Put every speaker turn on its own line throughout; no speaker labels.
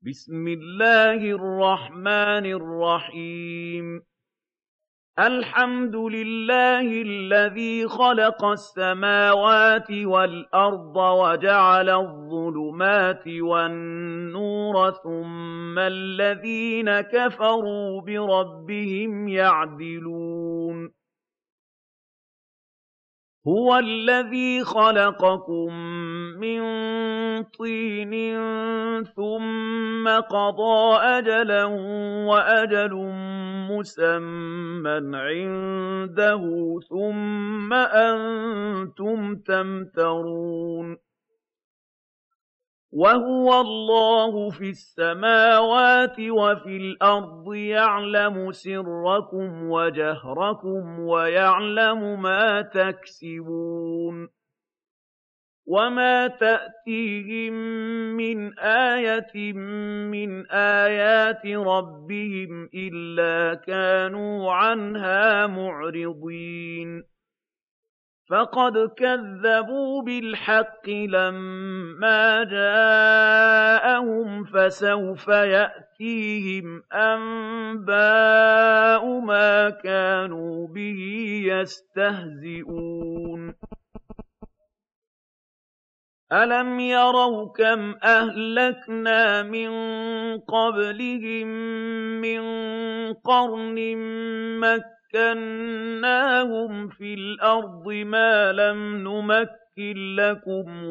بسم الله الرحمن الرحيم الحمد لله الذي خلق السماوات والأرض وجعل الظلمات والنور ثم الذين كفروا بربهم يعدلون هو الذي خلقكم من طين ثم قضى أجلا وأجل مسمى عنده ثم أنتم تمترون وهو الله في السماوات وفي الأرض يعلم سركم وجهركم ويعلم ما تكسبون وما تأتيهم من آية من آيات ربهم إلا كانوا عنها معرضين فقد كذبوا بالحق لما جاءهم فسوف يأتيهم أنباء ما كانوا به يستهزئون ألم يروا كم أهلكنا من قبلهم من قرن مكناهم في الأرض ما لم نمكن لكم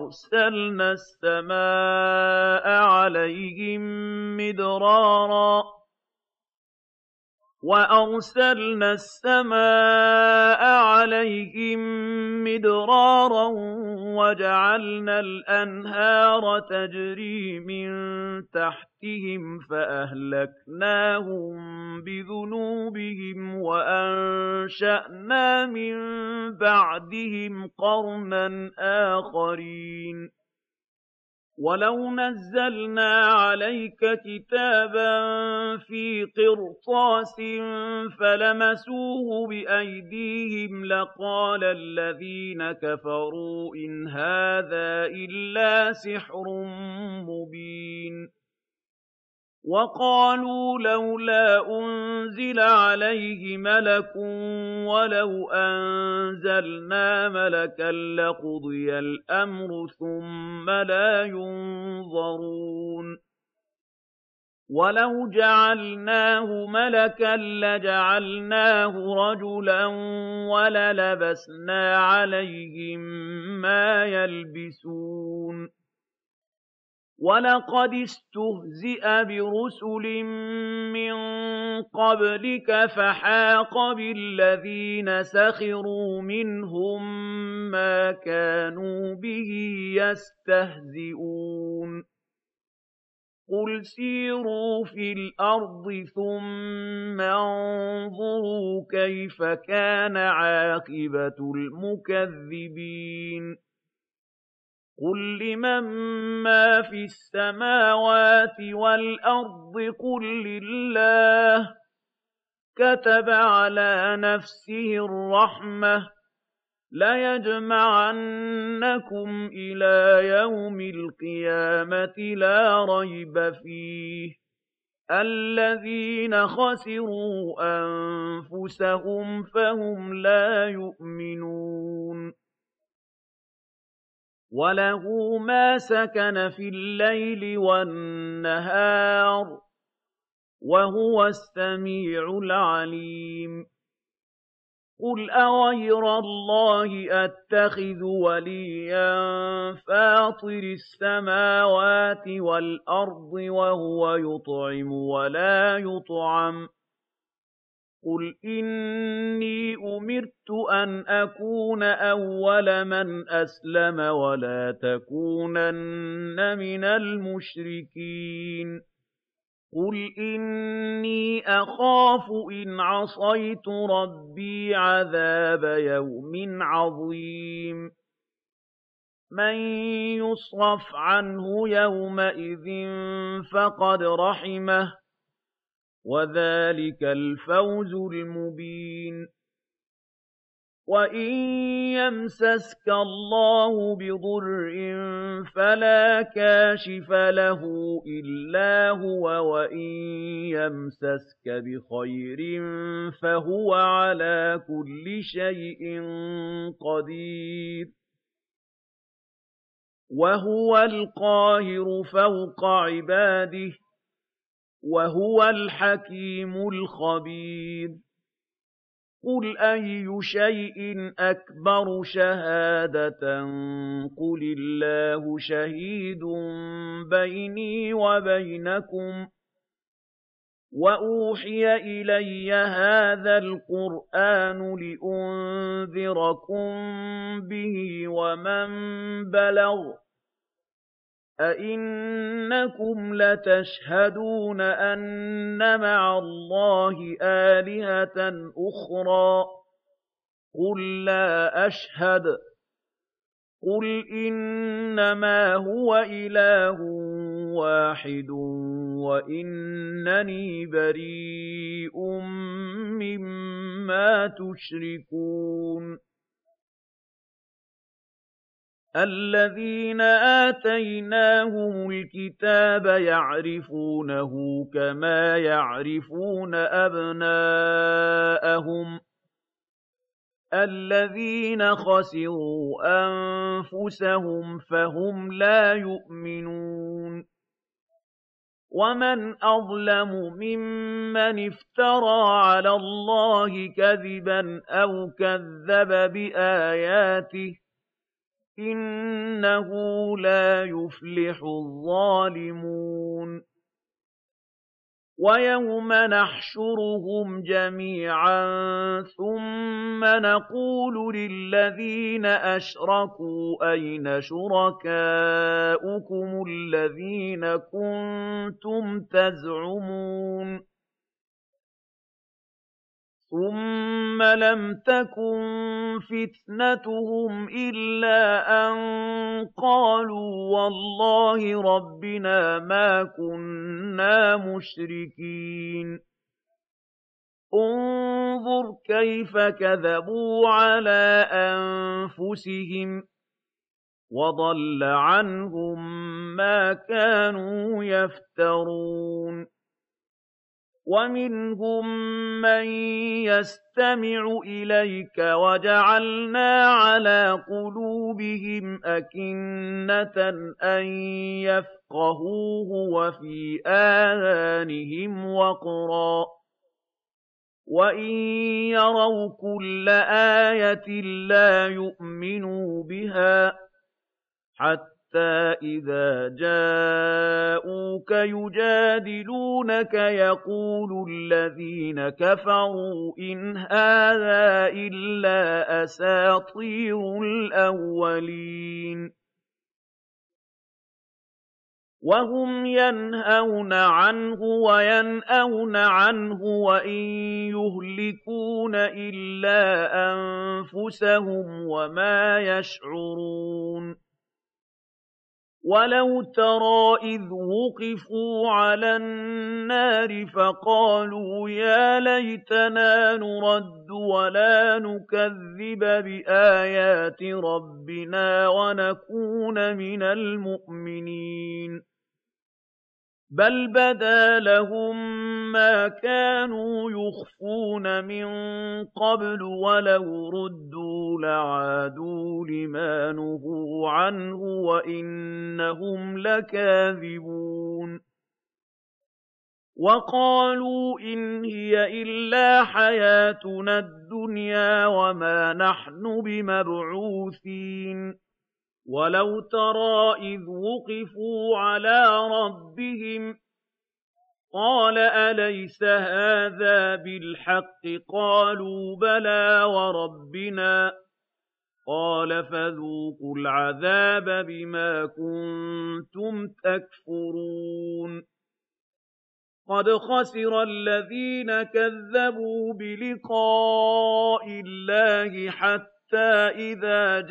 وأرسلنا السماء عليهم مدرارا وجعلنا الأنهار تجري من تحتهم فأهلكناهم بذنوبهم وأنشأنا من بعدهم قرنا آخرين وَلَوْ نَزَّلْنَا عَلَيْكَ كِتَابًا فِي قِرْطَاسٍ فَلَمَسُوهُ بِأَيْدِيهِمْ لَقَالَ الَّذِينَ كَفَرُوا إِنْ هَٰذَا إِلَّا سِحْرٌ مُّبِينٌ وَقَالُوا لَوْلَا أُنزِلَ عَلَيْهِ مَلَكٌ وَلَوْ أَنزَلْنَا مَلَكًا لَّقُضِيَ الْأَمْرُ ثُمَّ لَا يُنظَرُونَ وَلَوْ جَعَلْنَاهُ مَلَكًا لَّجَعَلْنَاهُ رَجُلًا وَلَلَبَسْنَا عَلَيْهِم مَّا يَلْبِسُونَ وَلَقَدِ اسْتُهْزِئَ بِرُسُلٍ مِّن قَبْلِكَ فَحَاقَ بِالَّذِينَ سَخِرُوا مِنْهُم مَّا كَانُوا بِهِ يَسْتَهْزِئُونَ قُلْ سِيرُوا فِي الْأَرْضِ ثُمَّ انظُرُوا كَيْفَ كَانَ عَاقِبَةُ الْمُكَذِّبِينَ قُل لِّمَن مَّا فِي السَّمَاوَاتِ وَالْأَرْضِ قُل لِّلَّهِ ۚ كَتَبَ عَلَىٰ نَفْسِهِ الرَّحْمَةَ ۚ لَيَجْمَعَنَّكُمْ إِلَىٰ يَوْمِ الْقِيَامَةِ لَا رَيْبَ فِيهِ ۚ الَّذِينَ خَسِرُوا أَنفُسَهُمْ فَهُمْ لَا يُؤْمِنُونَ وَلَهُ مَا سَكَنَ فِي اللَّيْلِ وَالنَّهَارِ ۚ وَهُوَ السَّمِيعُ الْعَلِيمُ قُلْ أَغَيْرَ اللَّهِ أَتَّخِذُ وَلِيًّا فَاطِرِ السَّمَاوَاتِ وَالْأَرْضِ وَهُوَ يُطْعِمُ وَلَا يُطْعَمُ ۗ قُلْ إِنِّي أُمِرْتُ أَنْ أَكُونَ أَوَّلَ مَنْ أَسْلَمَ وَلَا تَكُونَنَّ مِنَ الْمُشْرِكِينَ قُلْ إِنِّي أَخَافُ إِنْ عَصَيْتُ رَبِّي عَذَابَ يَوْمٍ عَظِيمٍ مَّن يُصْرَفْ عَنْهُ يَوْمَئِذٍ فَقَدْ رَحِمَهُ ۚ وَذَٰلِكَ الْفَوْزُ الْمُبِينُ وَإِن يَمْسَسْكَ اللَّهُ بِضُرٍّ فَلَا كَاشِفَ لَهُ إِلَّا هُوَ وَإِن يَمْسَسْكَ بِخَيْرٍ فَهُوَ عَلَىٰ كُلِّ شَيْءٍ قَدِيرٌ وَهُوَ الْقَاهِرُ فَوْقَ عِبَادِهِ وَهُوَ الْحَكِيمُ الْخَبِيرُ قُلْ أَيُّ شَيْءٍ أَكْبَرُ شَهَادَةً ۖ قُلِ اللَّهُ شَهِيدٌ بَيْنِي وَبَيْنَكُمْ ۚ وَأُوحِيَ إِلَيَّ هَٰذَا الْقُرْآنُ لِأُنذِرَكُم بِهِ وَمَن بَلَغَ ۚ أَئِنَّكُمْ لَتَشْهَدُونَ أَنَّ مَعَ اللَّهِ آلِهَةً أُخْرَىٰ ۚ قُل لَّا أَشْهَدُ ۚ قُلْ إِنَّمَا هُوَ إِلَٰهٌ وَاحِدٌ وَإِنَّنِي بَرِيءٌ مِّمَّا تُشْرِكُونَ الَّذِينَ آتَيْنَاهُمُ الْكِتَابَ يَعْرِفُونَهُ كَمَا يَعْرِفُونَ أَبْنَاءَهُمُ ۘ الَّذِينَ خَسِرُوا أَنفُسَهُمْ فَهُمْ لَا يُؤْمِنُونَ وَمَنْ أَظْلَمُ مِمَّنِ افْتَرَىٰ عَلَى اللَّهِ كَذِبًا أَوْ كَذَّبَ بِآيَاتِهِ ۚ إِنَّهُ لَا يُفْلِحُ الظَّالِمُونَ وَيَوْمَ نَحْشُرُهُمْ جَمِيعًا ثُمَّ نَقُولُ لِلَّذِينَ أَشْرَكُوا أَيْنَ شُرَكَاؤُكُمُ الَّذِينَ كُنتُمْ تَزْعُمُونَ ثُمَّ لَمْ تَكُن فِتْنَتُهُمْ إِلَّا أَن قَالُوا وَاللَّهِ رَبِّنَا مَا كُنَّا مُشْرِكِينَ انظُرْ كَيْفَ كَذَبُوا عَلَىٰ أَنفُسِهِمْ ۖ وَضَلَّ عَنْهُم مَّا كَانُوا يَفْتَرُونَ وَمِنْهُم مَّن يَسْتَمِعُ إِلَيْكَ وَجَعَلْنَا عَلَىٰ قُلُوبِهِمْ أَكِنَّةً أَن يَفْقَهُوهُ وَفِي آذَانِهِمْ وَقْرًا ۚ وَإِن يَرَوْا كُلَّ آيَةٍ لَّا يُؤْمِنُوا بِهَا ۚ حَتَّىٰ إِذَا جَاءُوكَ يُجَادِلُونَكَ يَقُولُ الَّذِينَ كَفَرُوا إِنْ هَٰذَا إِلَّا أَسَاطِيرُ الْأَوَّلِينَ وَهُمْ يَنْهَوْنَ عَنْهُ وَيَنْأَوْنَ عَنْهُ وَإِن يُهْلِكُونَ إِلَّا أَنفُسَهُمْ وَمَا يَشْعُرُونَ وَلَوْ تَرَىٰ إِذْ وُقِفُوا عَلَى النَّارِ فَقَالُوا يَا لَيْتَنَا نُرَدُّ وَلَا نُكَذِّبَ بِآيَاتِ رَبِّنَا وَنَكُونَ مِنَ الْمُؤْمِنِينَ بَلْ بَدَا لَهُم مَّا كَانُوا يُخْفُونَ مِن قَبْلُ وَلَوْ رُدُّوا لَعَادُوا لِمَا نُهُوا عَنْهُ وَإِنَّهُمْ لَكَاذِبُونَ وَقَالُوا إِنْ هِيَ إِلَّا حَيَاتُنَا الدُّنْيَا وَمَا نَحْنُ بِمَبْعُوثِينَ وَلَوْ تَرَىٰ إِذْ وُقِفُوا عَلَىٰ رَبِّهِمْ قَالَ أَلَيْسَ هَٰذَا بِالْحَقِّ ۖ قَالُوا بَلَىٰ وَرَبِّنَا ۚ قَالَ فَذُوقُوا الْعَذَابَ بِمَا كُنتُمْ تَكْفُرُونَ قَدْ خَسِرَ الَّذِينَ كَذَّبُوا بِلِقَاءِ اللَّهِ حَتَّىٰ إِذَا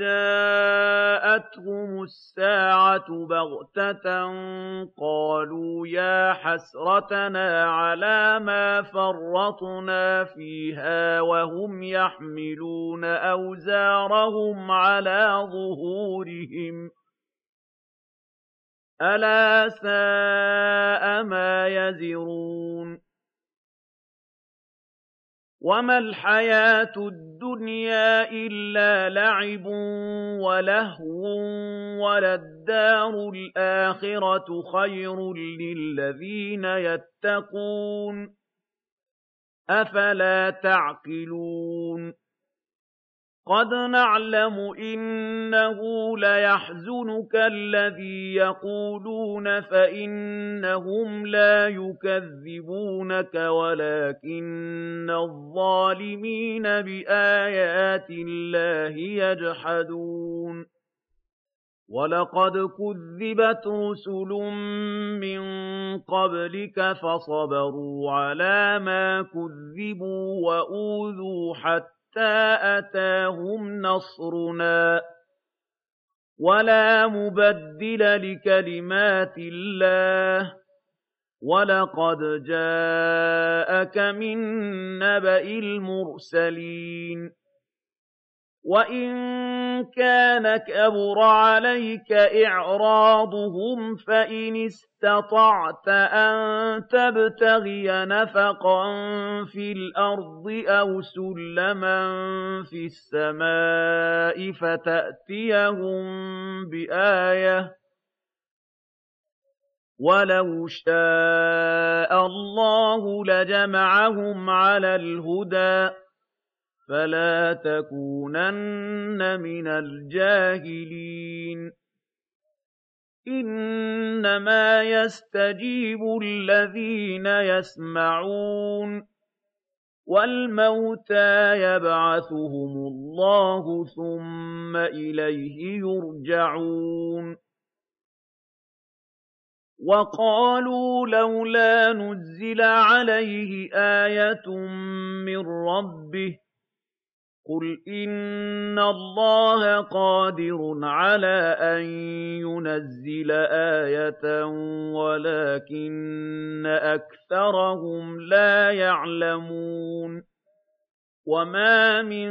جَاءَتْهُمُ السَّاعَةُ بَغْتَةً قَالُوا يَا يا حسرتنا على ما فرطنا فيها وهم يحملون أوزارهم على ظهورهم ألا ساء ما يزرون وما الحياة الدنيا إلا لعب ولهو وللدار الآخرة خير للذين يتقون أفلا تعقلون قد نعلم إنه ليحزنك الذي يقولون فإنهم لا يكذبونك ولكن الظالمين بآيات الله يجحدون ولقد كذبت رسل من قبلك فصبروا على ما كذبوا وأوذوا حتى أتاهم نصرنا ولا مبدل لكلمات الله ولقد جاءك من نبأ المرسلين وإن كان كبر عليك إعراضهم فإن استطعت أن تبتغي نفقا في الأرض أو سلما في السماء فتأتيهم بآية ولو شاء الله لجمعهم على الهدى فلا تكونن من الجاهلين إنما يستجيب الذين يسمعون والموتى يبعثهم الله ثم إليه يرجعون وقالوا لولا نزل عليه آية من ربه قل إن الله قادر على أن ينزل آية ولكن أكثرهم لا يعلمون وما من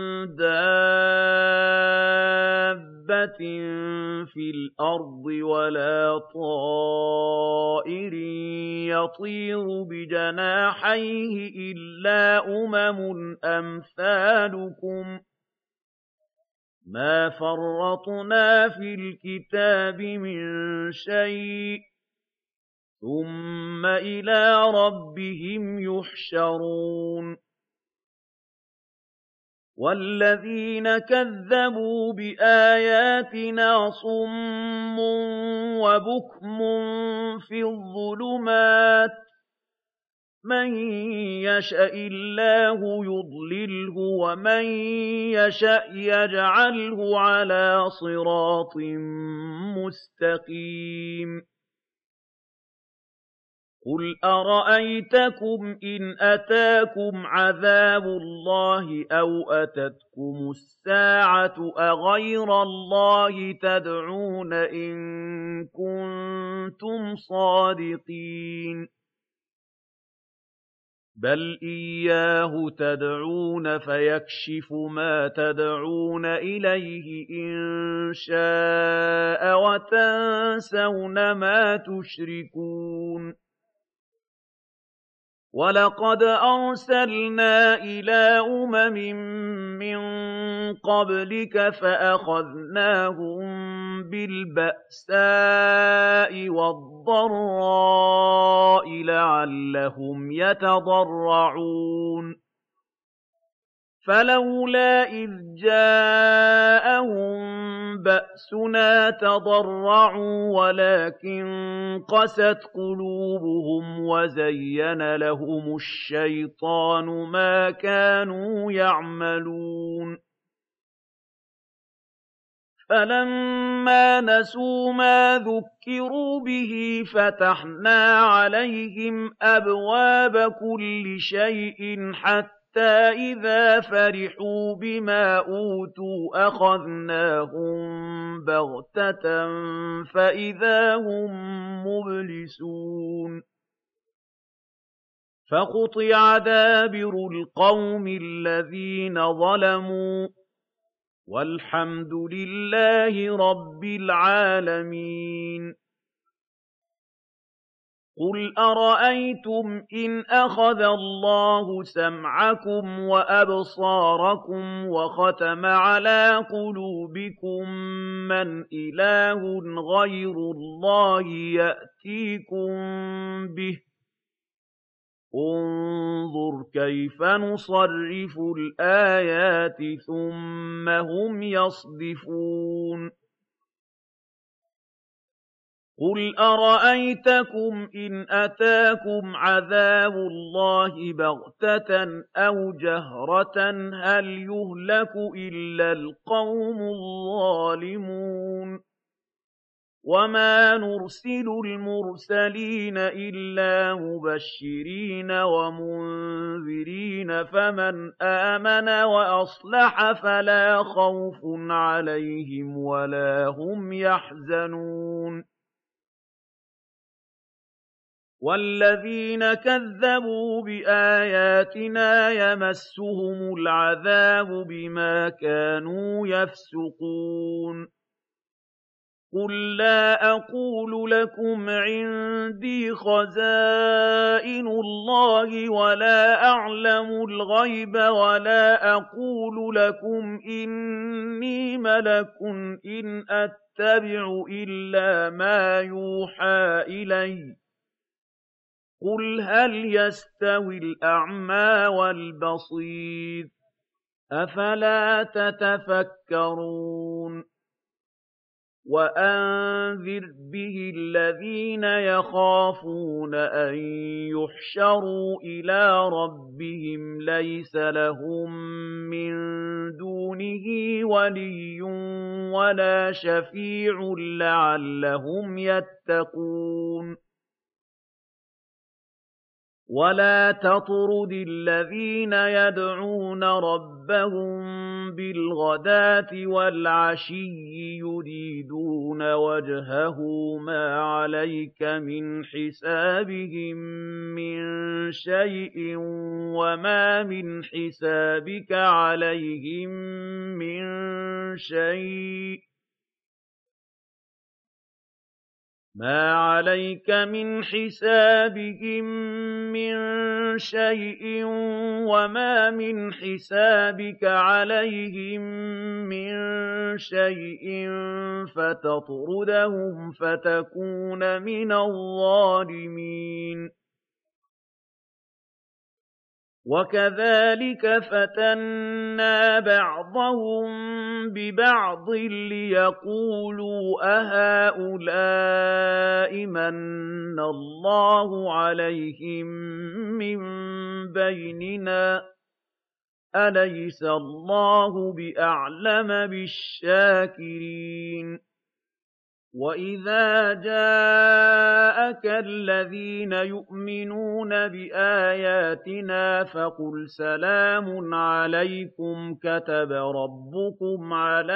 دابة في الأرض ولا طائر يطير بجناحيه إلا أمثالكم ما فرطنا في الكتاب من شيء ثم إلى ربهم يحشرون والذين كذبوا بآياتنا صم وبكم في الظلمات من يشأ الله يضلله ومن يشأ يجعله على صراط مستقيم قل أرأيتكم إن أتاكم عذاب الله أو أتتكم الساعة أغير الله تدعون إن كنتم صادقين بل إياه تدعون فيكشف ما تدعون إليه إن شاء وتنسون ما تشركون وَلَقَدْ أَرْسَلْنَا إِلَىٰ من قَبْلِكَ فَأَخَذْنَاهُم بِالْبَأْسَاءِ وَالضَّرَّاءِ لَعَلَّهُمْ يَتَضَرَّعُونَ فَلَوْلَا إِذْ جَاءَهُم بَأْسُنَا تَضَرَّعُوا وَلَٰكِن قَسَتْ قُلُوبُهُمْ وَزَيَّنَ لَهُمُ الشَّيْطَانُ مَا كَانُوا يَعْمَلُونَ فَلَمَّا نَسُوا مَا ذُكِّرُوا بِهِ فَتَحْنَا عَلَيْهِمْ أَبْوَابَ كُلِّ شَيْءٍ حَتَّىٰ حَتَّىٰ إِذَا فَرِحُوا بِمَا أُوتُوا أَخَذْنَاهُم بَغْتَةً فَإِذَا هُم مُّبْلِسُونَ فَقُطِعَ دَابِرُ الْقَوْمِ الَّذِينَ ظَلَمُوا ۚ وَالْحَمْدُ لِلَّهِ رَبِّ الْعَالَمِينَ قُلْ أَرَأَيْتُمْ إِنْ أَخَذَ اللَّهُ سَمْعَكُمْ وَأَبْصَارَكُمْ وَخَتَمَ عَلَىٰ قُلُوبِكُم مَّنْ إِلَٰهٌ غَيْرُ اللَّهِ يَأْتِيكُم بِهِ ۗ انظُرْ كَيْفَ نُصَرِّفُ الْآيَاتِ ثُمَّ هُمْ يَصْدِفُونَ قُلْ أَرَأَيْتَكُمْ إِنْ أَتَاكُمْ عَذَابُ اللَّهِ بَغْتَةً أَوْ جَهْرَةً هَلْ يُهْلَكُ إِلَّا الْقَوْمُ الظَّالِمُونَ وَمَا نُرْسِلُ الْمُرْسَلِينَ إِلَّا مُبَشِّرِينَ وَمُنذِرِينَ ۖ فَمَنْ آمَنَ وَأَصْلَحَ فَلَا خَوْفٌ عَلَيْهِمْ وَلَا هُمْ يَحْزَنُونَ وَالَّذِينَ كَذَّبُوا بِآيَاتِنَا يَمَسُّهُمُ الْعَذَابُ بِمَا كَانُوا يَفْسُقُونَ قُل لَّا أَقُولُ لَكُمْ عِندِي خَزَائِنُ اللَّهِ وَلَا أَعْلَمُ الْغَيْبَ وَلَا أَقُولُ لَكُمْ إِنِّي مَلَكٌ إِنْ أَتَّبِعُ إِلَّا مَا يُوحَىٰ إِلَيَّ ۚ قُلْ هَلْ يَسْتَوِي الْأَعْمَىٰ وَالْبَصِيرُ ۚ أَفَلَا تَتَفَكَّرُونَ وَأَنذِرْ بِهِ الَّذِينَ يَخَافُونَ أَن يُحْشَرُوا إِلَىٰ رَبِّهِمْ لَيْسَ لَهُم مِّن دُونِهِ وَلِيٌّ وَلَا شَفِيعٌ لَّعَلَّهُمْ يَتَّقُونَ وَلَا تَطْرُدِ الَّذِينَ يَدْعُونَ رَبَّهُم بِالْغَدَاةِ وَالْعَشِيِّ يُرِيدُونَ وَجْهَهُ مَا عَلَيْكَ مِنْ حِسَابِهِم مِّن شَيْءٍ وَمَا مِنْ حِسَابِكَ عَلَيْهِم مِّن شَيْءٍ وَمَا مِنْ حِسَابِكَ عَلَيْهِم مِّن شَيْءٍ فَتَطْرُدَهُمْ فَتَكُونَ مِنَ الظَّالِمِينَ وَكَذَٰلِكَ فَتَنَّا بَعْضَهُم بِبَعْضٍ لِّيَقُولُوا أَهَٰؤُلَاءِ مَنَّ اللَّهُ عَلَيْهِم مِّن بَيْنِنَا ۗ أَلَيْسَ اللَّهُ بِأَعْلَمَ بِالشَّاكِرِينَ وَإِذَا جَاءَكَ الَّذِينَ يُؤْمِنُونَ بِآيَاتِنَا فَقُلْ سَلَامٌ عَلَيْكُمْ كَتَبَ رَبُّكُمْ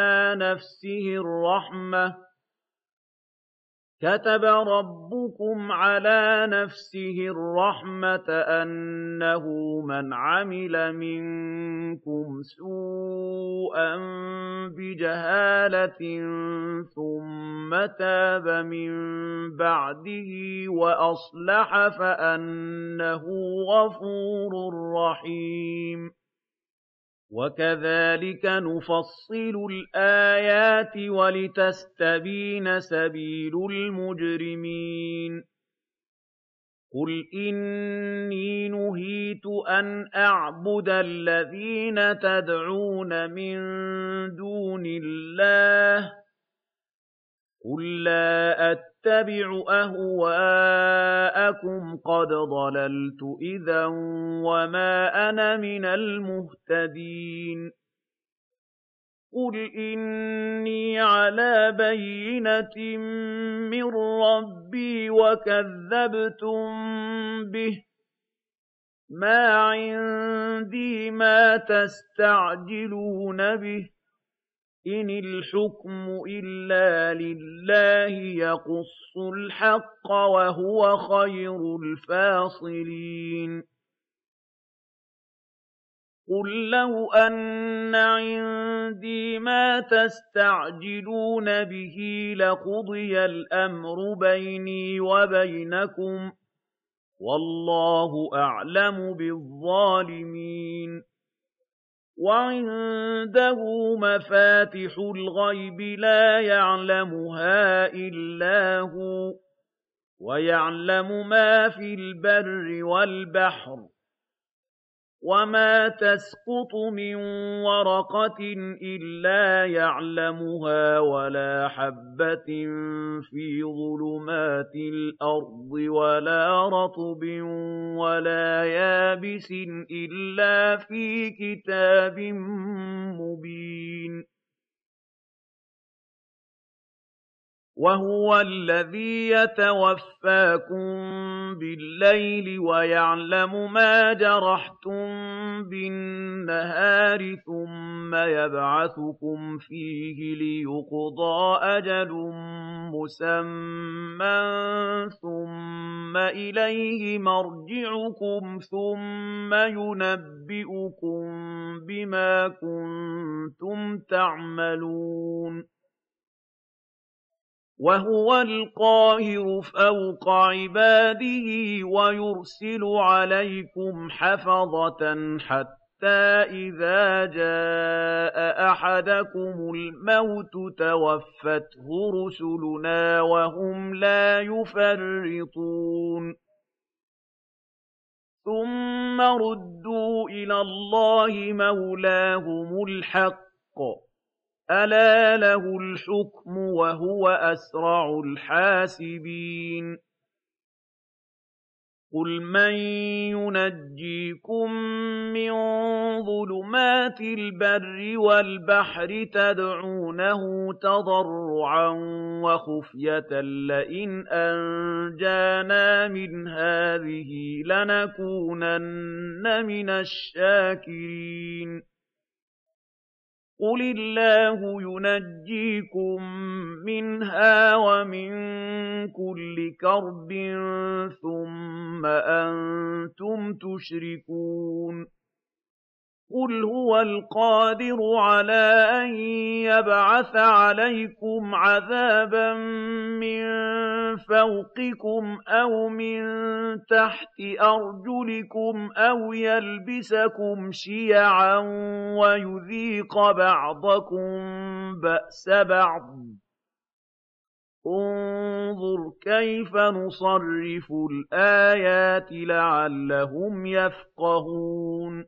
عَلَىٰ نَفْسِهِ الرَّحْمَةَ أَنَّهُ مَنْ عَمِلَ مِنكُمْ سُوءًا بِجَهَالَةٍ ثُمَّ تَابَ مِن بَعْدِهِ وَأَصْلَحَ فَأَنَّهُ غَفُورٌ رَّحِيمٌ وَكَذَٰلِكَ نُفَصِّلُ الْآيَاتِ وَلِتَسْتَبِينَ سَبِيلُ الْمُجْرِمِينَ قُلْ إِنِّي نُهِيتُ أَنْ أَعْبُدَ الَّذِينَ تَدْعُونَ مِن دُونِ اللَّهِ ۚ قُل لَّا أَتَّبِعُ أَهْوَاءَكُمْ قَدْ ضَلَلْتُ إِذًا وَمَا أَنَا مِنَ الْمُهْتَدِينَ قُلْ إِنِّي عَلَىٰ بَيِّنَةٍ مِّن رَّبِّي وَكَذَّبْتُم بِهِ ۚ مَا عِندِي مَا تَسْتَعْجِلُونَ بِهِ ۚ إِنِ الْحُكْمُ إِلَّا لِلَّهِ يَقُصُّ الْحَقَّ ۖ وَهُوَ خَيْرُ الْفَاصِلِينَ قُل لَّوْ أَنَّ عِندِي مَا تَسْتَعْجِلُونَ بِهِ لَقُضِيَ الْأَمْرُ بَيْنِي وَبَيْنَكُمْ ۗ وَاللَّهُ أَعْلَمُ بِالظَّالِمِينَ وَعِندَهُ مَفَاتِحُ الْغَيْبِ لَا يَعْلَمُهَا إِلَّا هُوَ وَيَعْلَمُ مَا فِي الْبَرِّ وَالْبَحْرِ وَمَا تَسْقُطُ مِن وَرَقَةٍ إِلَّا يَعْلَمُهَا وَلَا حَبَّةٍ فِي ظُلُمَاتِ الْأَرْضِ وَلَا رَطْبٍ وَلَا يَابِسٍ إِلَّا فِي كِتَابٍ مُّبِينٍ وَهُوَ الَّذِي يَتَوَفَّاكُم بِاللَّيْلِ وَيَعْلَمُ مَا جَرَحْتُم بِالنَّهَارِ ثُمَّ يَبْعَثُكُمْ فِيهِ لِيُقْضَىٰ أَجَلٌ مُّسَمًّى ثُمَّ إِلَيْهِ مَرْجِعُكُمْ ثُمَّ يُنَبِّئُكُم بِمَا كُنتُمْ تَعْمَلُونَ وَهُوَ الْقَاهِرُ فَوْقَ عِبَادِهِ وَيُرْسِلُ عَلَيْكُمْ حَفَظَةً حَتَّىٰ إِذَا جَاءَ أَحَدَكُمُ الْمَوْتُ تَوَفَّتْهُ رُسُلُنَا وَهُمْ لَا يُفَرِّطُونَ ثُمَّ رُدُّوا إِلَى اللَّهِ مَوْلَاهُمُ الْحَقِّ ۚ أَلَا لَهُ الْحُكْمُ وَهُوَ أَسْرَعُ الْحَاسِبِينَ قُلْ مَن يُنَجِّيكُم مِّن ظُلُمَاتِ الْبَرِّ وَالْبَحْرِ تَدْعُونَهُ تَضَرُّعًا وَخُفْيَةً لَّئِنْ أَنجَانَا مِنْ هَٰذِهِ لَنَكُونَنَّ مِنَ الشَّاكِرِينَ قُلِ اللَّهُ يُنَجِّيكُم مِّنْهَا وَمِن كُلِّ كَرْبٍ ثُمَّ أَنتُمْ تُشْرِكُونَ قُلْ هُوَ الْقَادِرُ عَلَىٰ أَن يَبْعَثَ عَلَيْكُمْ عَذَابًا مِّن فَوْقِكُمْ أَوْ مِن تَحْتِ أَرْجُلِكُمْ أَوْ يَلْبِسَكُمْ شِيَعًا وَيُذِيقَ بَعْضَكُم بَأْسَ بَعْضٍ ۗ انظُرْ كَيْفَ نُصَرِّفُ الْآيَاتِ لَعَلَّهُمْ يَفْقَهُونَ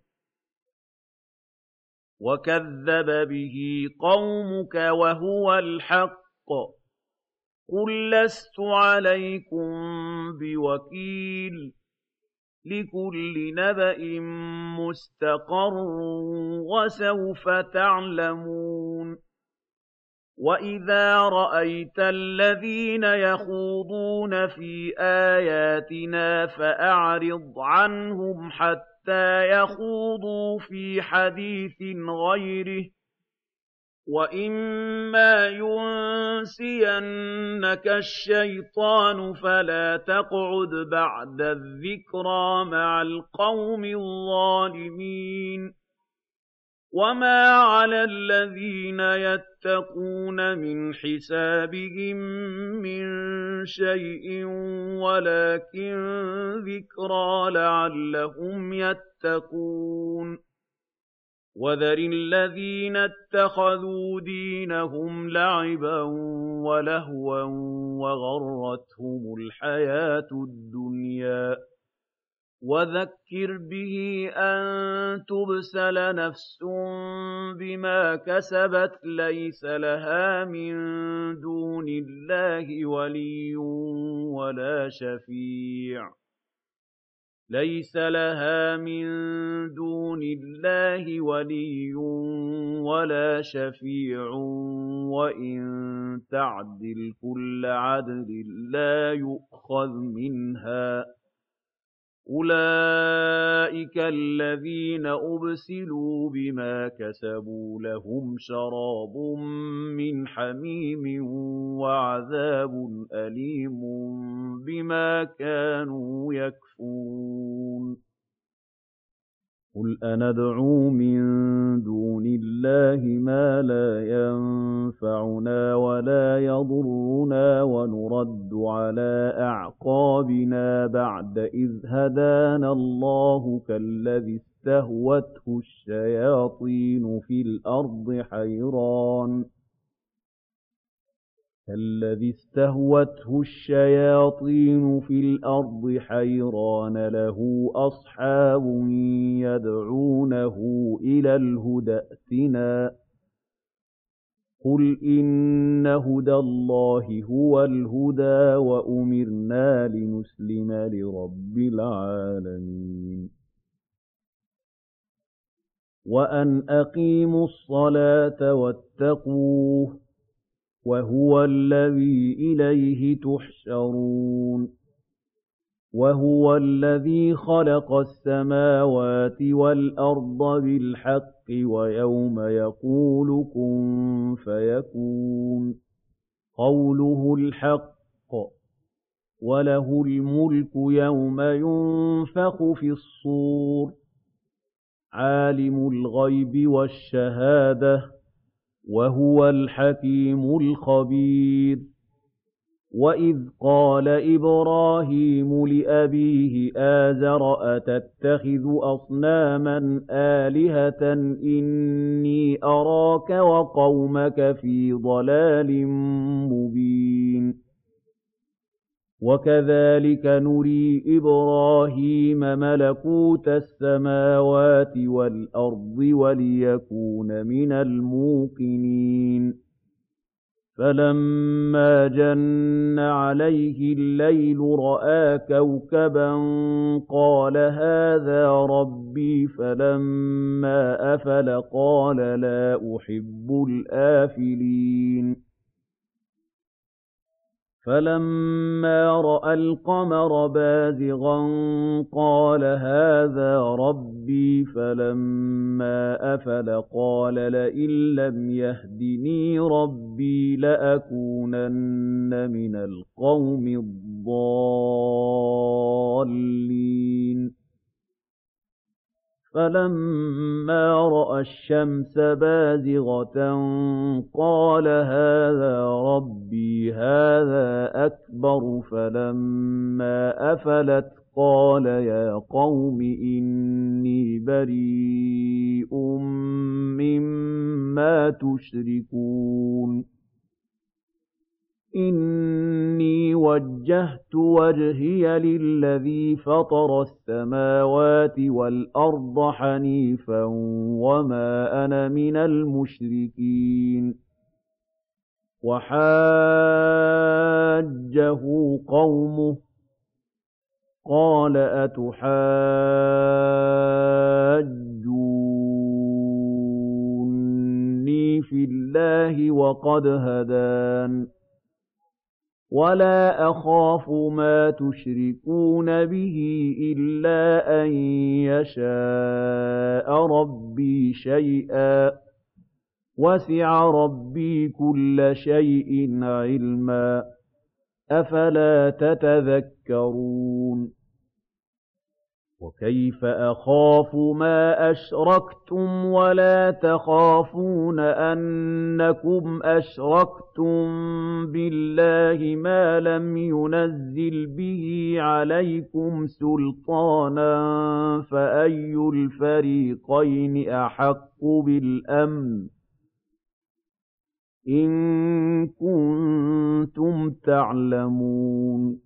وَكَذَّبَ بِهِ قَوْمُكَ وَهُوَ الْحَقُّ ۚ قُل لَّسْتُ عَلَيْكُم بِوَكِيلٍ لِّكُلِّ نَبَإٍ مُّسْتَقَرٌّ وَسَوْفَ تَعْلَمُونَ وَإِذَا رَأَيْتَ الَّذِينَ يَخُوضُونَ فِي آيَاتِنَا فَأَعْرِضْ عَنْهُمْ حَتَّىٰ يَخُوضُوا فِي حَدِيثٍ غَيْرِهِ ۚ وَإِمَّا يُنسِيَنَّكَ الشَّيْطَانُ فَلَا تَقْعُدْ بَعْدَ الذِّكْرَىٰ مَعَ الْقَوْمِ الظَّالِمِينَ وَمَا عَلَى الَّذِينَ يَتَّقُونَ مِنْ حِسَابِهِم مِّن شَيْءٍ وَلَٰكِن ذِكْرَىٰ لَعَلَّهُمْ يَتَّقُونَ وَذَرِ الَّذِينَ اتَّخَذُوا دِينَهُمْ لَعِبًا وَلَهْوًا وَغَرَّتْهُمُ الْحَيَاةُ الدُّنْيَا وَذَكِّرْ بِهِ أَن تُبْسَلَ نَفْسٌ بِمَا كَسَبَتْ لَيْسَ لَهَا مِن دُونِ اللَّهِ وَلِيٌّ وَلَا شَفِيعٌ وَإِن تَعْدِلْ كُلَّ عَدْلٍ لَّا يُؤْخَذْ مِنْهَا أُولَٰئِكَ الَّذِينَ أُبْسِلُوا بِمَا كَسَبُوا لَهُمْ شَرَابٌ مِّنْ حَمِيمٍ وَعَذَابٌ أَلِيمٌ بِمَا كَانُوا يَكْفُرُونَ قُلْ أَنَدْعُو مِن دُونِ اللَّهِ مَا لَا يَنفَعُنَا وَلَا يَضُرُّنَا وَنُرَدُّ عَلَىٰ أَعْقَابِنَا بَعْدَ إِذْ هَدَانَا اللَّهُ كَالَّذِي اسْتَهْوَتْهُ الشَّيَاطِينُ فِي الْأَرْضِ حَيْرَانَ لَهُ أَصْحَابٌ يَدْعُونَهُ إِلَى الْهُدَى ائْتِنَا ۗ قُلْ إِنَّ هُدَى اللَّهِ هُوَ الْهُدَىٰ وَأُمِرْنَا لِنُسْلِمَ لِرَبِّ الْعَالَمِينَ وَأَنْ أَقِيمُوا الصَّلَاةَ وَاتَّقُوهُ وَهُوَ الَّذِي إِلَيْهِ تُحْشَرُونَ وَهُوَ الَّذِي خَلَقَ السَّمَاوَاتِ وَالْأَرْضَ بِالْحَقِّ وَيَوْمَ يَقُولُ كُن فَيَكُونُ قَوْلُهُ الْحَقُّ ۚ وَلَهُ الْمُلْكُ يَوْمَ يُنفَخُ فِي الصُّورِ ۚ عَالِمُ الْغَيْبِ وَالشَّهَادَةِ ۚ وَهُوَ الْحَكِيمُ الْخَبِيرُ وَإِذْ قَالَ إِبْرَاهِيمُ لِأَبِيهِ آزَرَ أَتَتَّخِذُ أَصْنَامًا آلِهَةً إِنِّي أَرَاكَ وَقَوْمَكَ فِي ضَلَالٍ مُّبِينٍ وَكَذَٰلِكَ نُرِي إِبْرَاهِيمَ مَلَكُوتَ السَّمَاوَاتِ وَالْأَرْضِ وَلِيَكُونَ مِنَ الْمُوقِنِينَ فَلَمَّا جَنَّ عَلَيْهِ اللَّيْلُ رَأَىٰ كَوْكَبًا قَالَ هَٰذَا رَبِّي فَلَمَّا أَفَلَ قَالَ لَا أُحِبُّ الْآفِلِينَ فَلَمَّا رَأَى الْقَمَرَ بَازِغًا قَالَ هَٰذَا رَبِّي فَلَمَّا أَفَلَ قَالَ لَئِن لَّمْ يَهْدِنِي رَبِّي لَأَكُونَنَّ مِنَ الْقَوْمِ الضَّالِّينَ فَلَمَّا رَأَى الشَّمْسَ بَازِغَةً قَالَ هَٰذَا رَبِّي هَٰذَا أَكْبَرُ فَلَمَّا أَفَلَتْ قَالَ يَا قَوْمِ إِنِّي بَرِيءٌ مِّمَّا تُشْرِكُونَ إِنِّي وَجَّهْتُ وَجْهِيَ لِلَّذِي فَطَرَ السَّمَاوَاتِ وَالْأَرْضَ حَنِيفًا وَمَا أَنَا مِنَ الْمُشْرِكِينَ وَحَاجَّهُ قَوْمُهُ قَالَ أَتُحَاجُّونِّي فِي اللَّهِ وَقَدْ هَدَانِ وَلَا أَخَافُ مَا تُشْرِكُونَ بِهِ إِلَّا أَن يَشَاءَ رَبِّي شَيْئًا ۗ وَسِعَ رَبِّي كُلَّ شَيْءٍ عِلْمًا ۗ أَفَلَا تَتَذَكَّرُونَ وَكَيْفَ أَخَافُ مَا أَشْرَكْتُمْ وَلَا تَخَافُونَ أَنَّكُمْ أَشْرَكْتُم بِاللَّهِ مَا لَمْ يُنَزِّلْ بِهِ عَلَيْكُمْ سُلْطَانًا فَأَيُّ الْفَرِيقَيْنِ أَحَقُّ بِالْأَمْنِ ۖ إِن كُنتُمْ تَعْلَمُونَ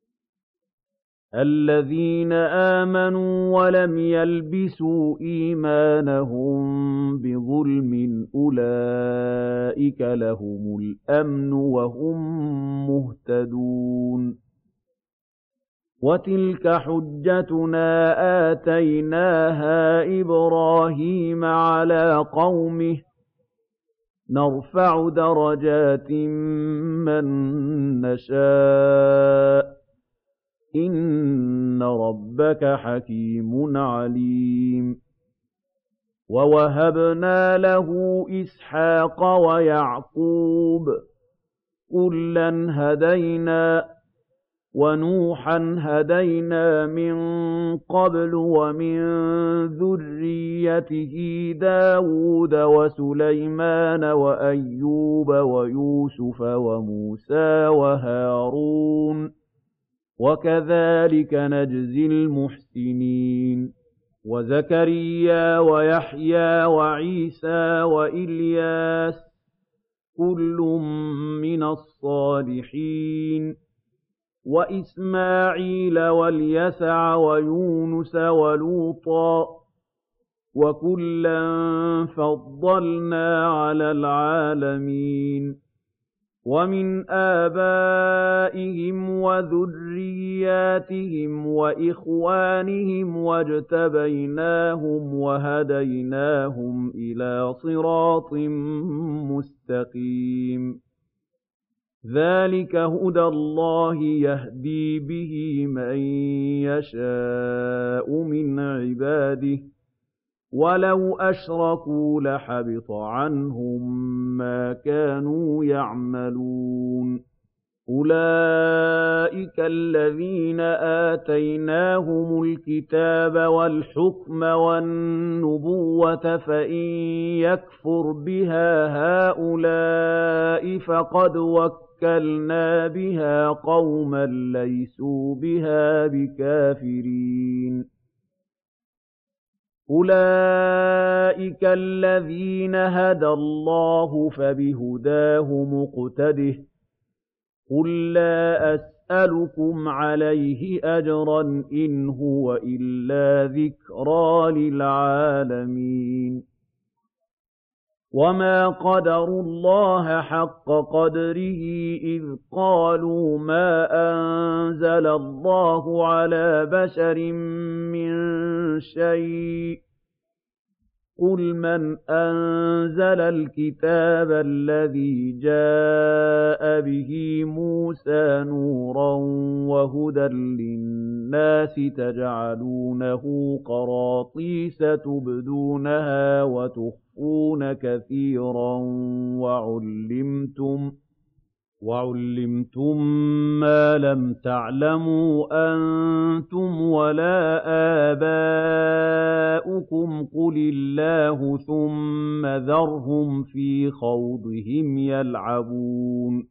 الَّذِينَ آمَنُوا وَلَمْ يَلْبِسُوا إِيمَانَهُم بِظُلْمٍ أُولَٰئِكَ لَهُمُ الْأَمْنُ وَهُم مُّهْتَدُونَ وَتِلْكَ حُجَّتُنَا آتَيْنَاهَا إِبْرَاهِيمَ عَلَىٰ قَوْمِهِ ۚ نَرْفَعُ دَرَجَاتٍ مَّن نَّشَاءُ ۗ إِنَّ رَبَّكَ حَكِيمٌ عَلِيمٌ وَوَهَبْنَا لَهُ إِسْحَاقَ وَيَعْقُوبَ ۚ كُلًّا هَدَيْنَا وَنُوحًا هَدَيْنَا مِن قَبْلُ وَمِن ذُرِّيَّتِهِ دَاوُودَ وَسُلَيْمَانَ وَأَيُّوبَ وَيُوسُفَ وَمُوسَىٰ وَهَارُونَ ۚ وَكَذَٰلِكَ نَجْزِي الْمُحْسِنِينَ وَزَكَرِيَّا وَيَحْيَىٰ وَعِيسَىٰ وَإِلْيَاسَ ۖ كُلٌّ مِّنَ الصَّالِحِينَ وَإِسْمَاعِيلَ وَالْيَسَعَ وَيُونُسَ وَلُوطًا ۚ وَكُلًّا فَضَّلْنَا عَلَى الْعَالَمِينَ وَمِنْ آبَائِهِمْ وَذُرِّيَّاتِهِمْ وَإِخْوَانِهِمْ وَاجْتَبَيْنَاهُمْ وَهَدَيْنَاهُمْ إِلَىٰ صِرَاطٍ مُّسْتَقِيمٍ ذَٰلِكَ هُدَى اللَّهِ يَهْدِي بِهِ مَن يَشَاءُ مِنْ عِبَادِهِ ۚ وَلَوْ أَشْرَكُوا لَحَبِطَ عَنْهُم مَّا كَانُوا يَعْمَلُونَ أُولَٰئِكَ الَّذِينَ آتَيْنَاهُمُ الْكِتَابَ وَالْحُكْمَ وَالنُّبُوَّةَ ۚ فَإِن يَكْفُرْ بِهَا هَٰؤُلَاءِ فَقَدْ وَكَّلْنَا بِهَا قَوْمًا لَّيْسُوا بِهَا بِكَافِرِينَ أُولَٰئِكَ الَّذِينَ هَدَى اللَّهُ ۖ فَبِهُدَاهُ مُقْتَدِهْ ۗ قُل لَّا أَسْأَلُكُمْ عَلَيْهِ أَجْرًا إِنْ هُوَ إِلَّا ذِكْرَىٰ لِلْعَالَمِينَ وَمَا قَدَرُوا اللَّهَ حَقَّ قَدْرِهِ إِذْ قَالُوا مَا أَنزَلَ اللَّهُ عَلَىٰ بَشَرٍ مِّن شَيْءٍ ۗ قُلْ مَنْ أَنزَلَ الْكِتَابَ الَّذِي جَاءَ بِهِ مُوسَىٰ نُورًا وَهُدًى لِّلنَّاسِ تَجْعَلُونَهُ قَرَاطِيسَ تُبْدُونَهَا وَتُخْفُونَ كَثِيرًا وَعُلِّمْتُم مَّا لَمْ تَعْلَمُوا أَنتُمْ وَلَا آبَاؤُكُمْ ۖ قُلِ اللَّهُ ثُمَّ ذَرْهُمْ فِي خَوْضِهِمْ يَلْعَبُونَ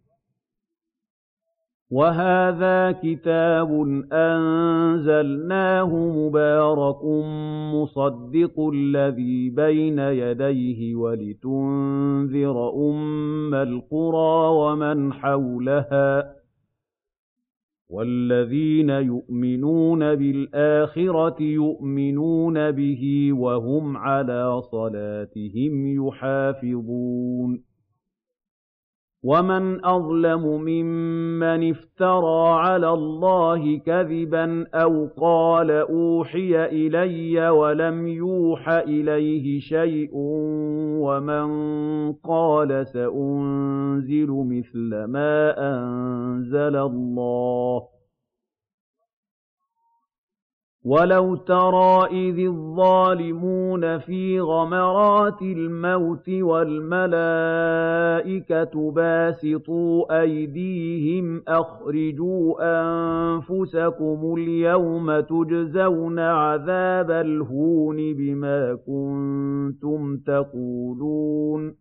وَهَٰذَا كِتَابٌ أَنزَلْنَاهُ مُبَارَكٌ مُّصَدِّقُ الَّذِي بَيْنَ يَدَيْهِ وَلِتُنذِرَ أُمَّ الْقُرَىٰ وَمَنْ حَوْلَهَا ۚ وَالَّذِينَ يُؤْمِنُونَ بِالْآخِرَةِ يُؤْمِنُونَ بِهِ وَهُمْ عَلَىٰ صَلَاتِهِمْ يُحَافِظُونَ وَمَنْ أَظْلَمُ مِمَّنِ افْتَرَىٰ عَلَى اللَّهِ كَذِبًا أَوْ قَالَ أُوحِيَ إِلَيَّ وَلَمْ يُوحَ إِلَيْهِ شَيْءٌ وَمَن قَالَ سَأُنزِلُ مِثْلَ مَا أَنزَلَ اللَّهُ ۗ وَلَوْ تَرَىٰ إِذِ الظَّالِمُونَ فِي غَمَرَاتِ الْمَوْتِ وَالْمَلَائِكَةُ بَاسِطُو أَيْدِيهِمْ أَخْرِجُوا أَنفُسَكُمُ الْيَوْمَ تُجْزَوْنَ عَذَابَ الْهُونِ بِمَا كُنتُمْ تَقُولُونَ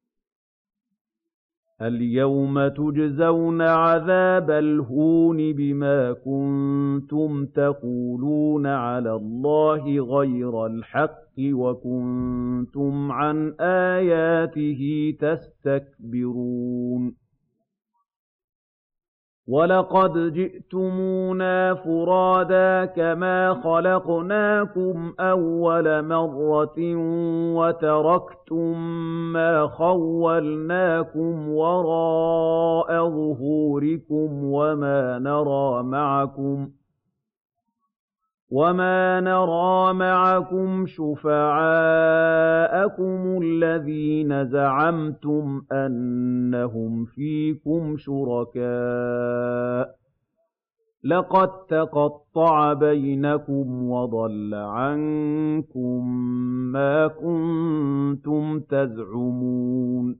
الْيَوْمَ تُجْزَوْنَ عَذَابَ الْهُونِ بِمَا كُنتُمْ تَقُولُونَ عَلَى اللَّهِ غَيْرَ الْحَقِّ وَكُنتُمْ عَنْ آيَاتِهِ تَسْتَكْبِرُونَ وَلَقَدْ جِئْتُمُونَا فُرَادَىٰ كَمَا خَلَقْنَاكُمْ أَوَّلَ مَرَّةٍ وَتَرَكْتُم مَّا خَوَّلْنَاكُمْ وَرَاءَ ظُهُورِكُمْ وَمَا نَرَىٰ مَعَكُمْ شُفَعَاءَكُمُ الَّذِينَ زَعَمْتُمْ أَنَّهُمْ فِيكُمْ شُرَكَاءُ ۚ لَقَد تَّقَطَّعَ بَيْنَكُمْ وَضَلَّ عَنكُم مَّا كُنتُمْ تَزْعُمُونَ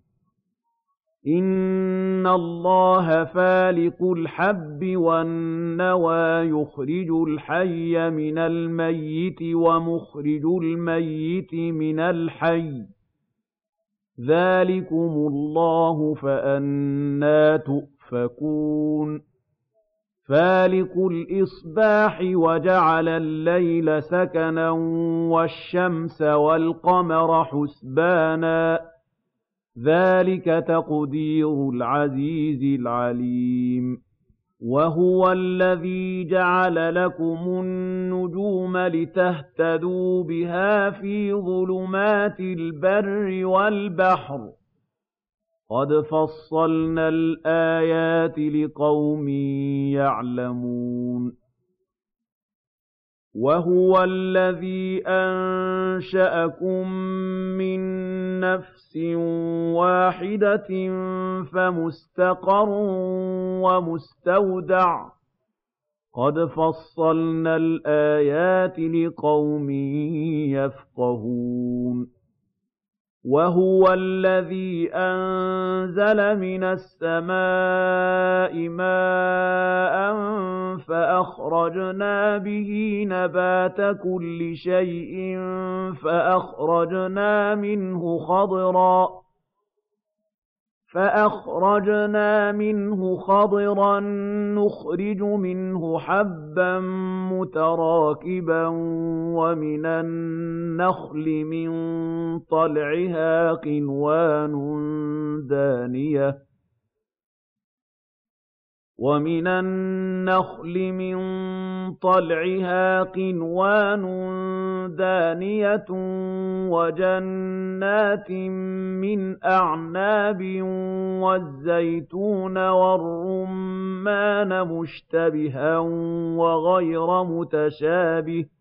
إِنَّ اللَّهَ فَالِقُ الْحَبِّ وَالنَّوَىٰ يُخْرِجُ الْحَيَّ مِنَ الْمَيِّتِ وَمُخْرِجُ الْمَيِّتِ مِنَ الْحَيِّ ۚ ذَٰلِكُمُ اللَّهُ فَأَنَّىٰ تُؤْفَكُونَ فَالِقُ الْإِصْبَاحِ وَجَعَلَ اللَّيْلَ سَكَنًا وَالشَّمْسَ وَالْقَمَرَ حُسْبَانًا ۚ ذَٰلِكَ تَقْدِيرُ الْعَزِيزِ الْعَلِيمِ وَهُوَ الَّذِي جَعَلَ لَكُمُ النُّجُومَ لِتَهْتَدُوا بِهَا فِي ظُلُمَاتِ الْبَرِّ وَالْبَحْرِ ۗ قَدْ فَصَّلْنَا الْآيَاتِ لِقَوْمٍ يَعْلَمُونَ وَهُوَ الَّذِي أَنشَأَكُم مِّن نَّفْسٍ وَاحِدَةٍ فَمُسْتَقَرٌّ وَمُسْتَوْدَعٌ ۗ قَدْ فَصَّلْنَا الْآيَاتِ لِقَوْمٍ يَفْقَهُونَ وَهُوَ الَّذِي أَنزَلَ مِنَ السَّمَاءِ مَاءً فَأَخْرَجْنَا بِهِ نَبَاتَ كُلِّ شَيْءٍ فَأَخْرَجْنَا مِنْهُ خَضِرًا نُّخْرِجُ مِنْهُ حَبًّا مُّتَرَاكِبًا وَمِنَ النَّخْلِ مِن طَلْعِهَا قِنْوَانٌ دَانِيَةٌ وَجَنَّاتٍ مِّنْ أَعْنَابٍ وَالزَّيْتُونَ وَالرُّمَّانَ مُشْتَبِهًا وَغَيْرَ مُتَشَابِهٍ ۗ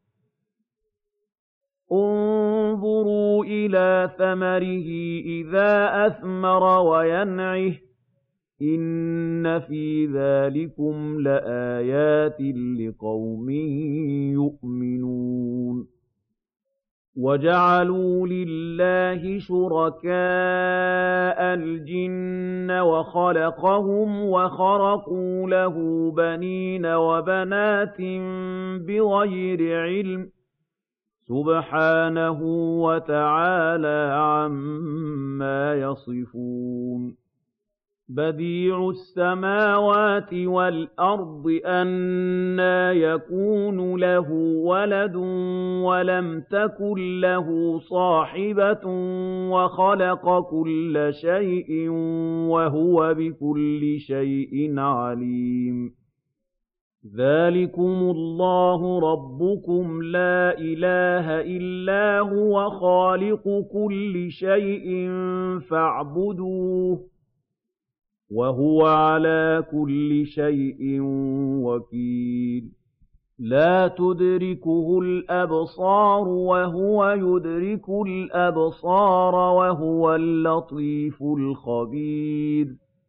انظُرُوا إِلَىٰ ثَمَرِهِ إِذَا أَثْمَرَ وَيَنْعِهِ ۚ إِنَّ فِي ذَٰلِكُمْ لَآيَاتٍ لِّقَوْمٍ يُؤْمِنُونَ وَجَعَلُوا لِلَّهِ شُرَكَاءَ الْجِنَّ وَخَلَقَهُمْ وَخَرَقُوا لَهُ بَنِينَ وَبَنَاتٍ بِغَيْرِ عِلْمٍ ۚ سُبْحَانَهُ وَتَعَالَىٰ عَمَّا يَصِفُونَ بَدِيعُ السَّمَاوَاتِ وَالْأَرْضِ أَنَّىٰ يَكُونُ لَهُ وَلَدٌ وَلَمْ تَكُن لَّهُ صَاحِبَةٌ وَخَلَقَ كُلَّ شَيْءٍ وَهُوَ بِكُلِّ شَيْءٍ عَلِيمٌ ذَٰلِكُمُ اللَّهُ رَبُّكُمْ لَا إِلَٰهَ إِلَّا هُوَ خَالِقُ كُلِّ شَيْءٍ فَاعْبُدُوهُ ۚ وَهُوَ عَلَىٰ كُلِّ شَيْءٍ وَكِيلٌ لَا تُدْرِكُهُ الْأَبْصَارُ وَهُوَ يُدْرِكُ الْأَبْصَارَ وَهُوَ اللَّطِيفُ الْخَبِيرُ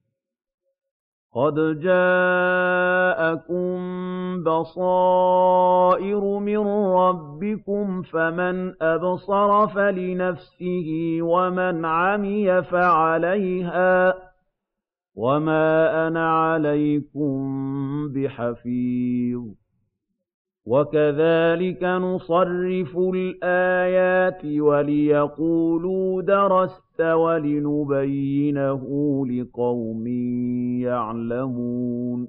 قَدْ جَاءَكُم بَصَائِرُ مِن رَّبِّكُمْ ۖ فَمَنْ أَبْصَرَ فَلِنَفْسِهِ وَمَنْ عَمِيَ فَعَلَيْهَا ۚ وَمَا أَنَا عَلَيْكُم بِحَفِيظٍ وَكَذَٰلِكَ نُصَرِّفُ الْآيَاتِ وَلِيَقُولُوا دَرَسْتَ وَلِنُبَيِّنَهُ لِقَوْمٍ يَعْلَمُونَ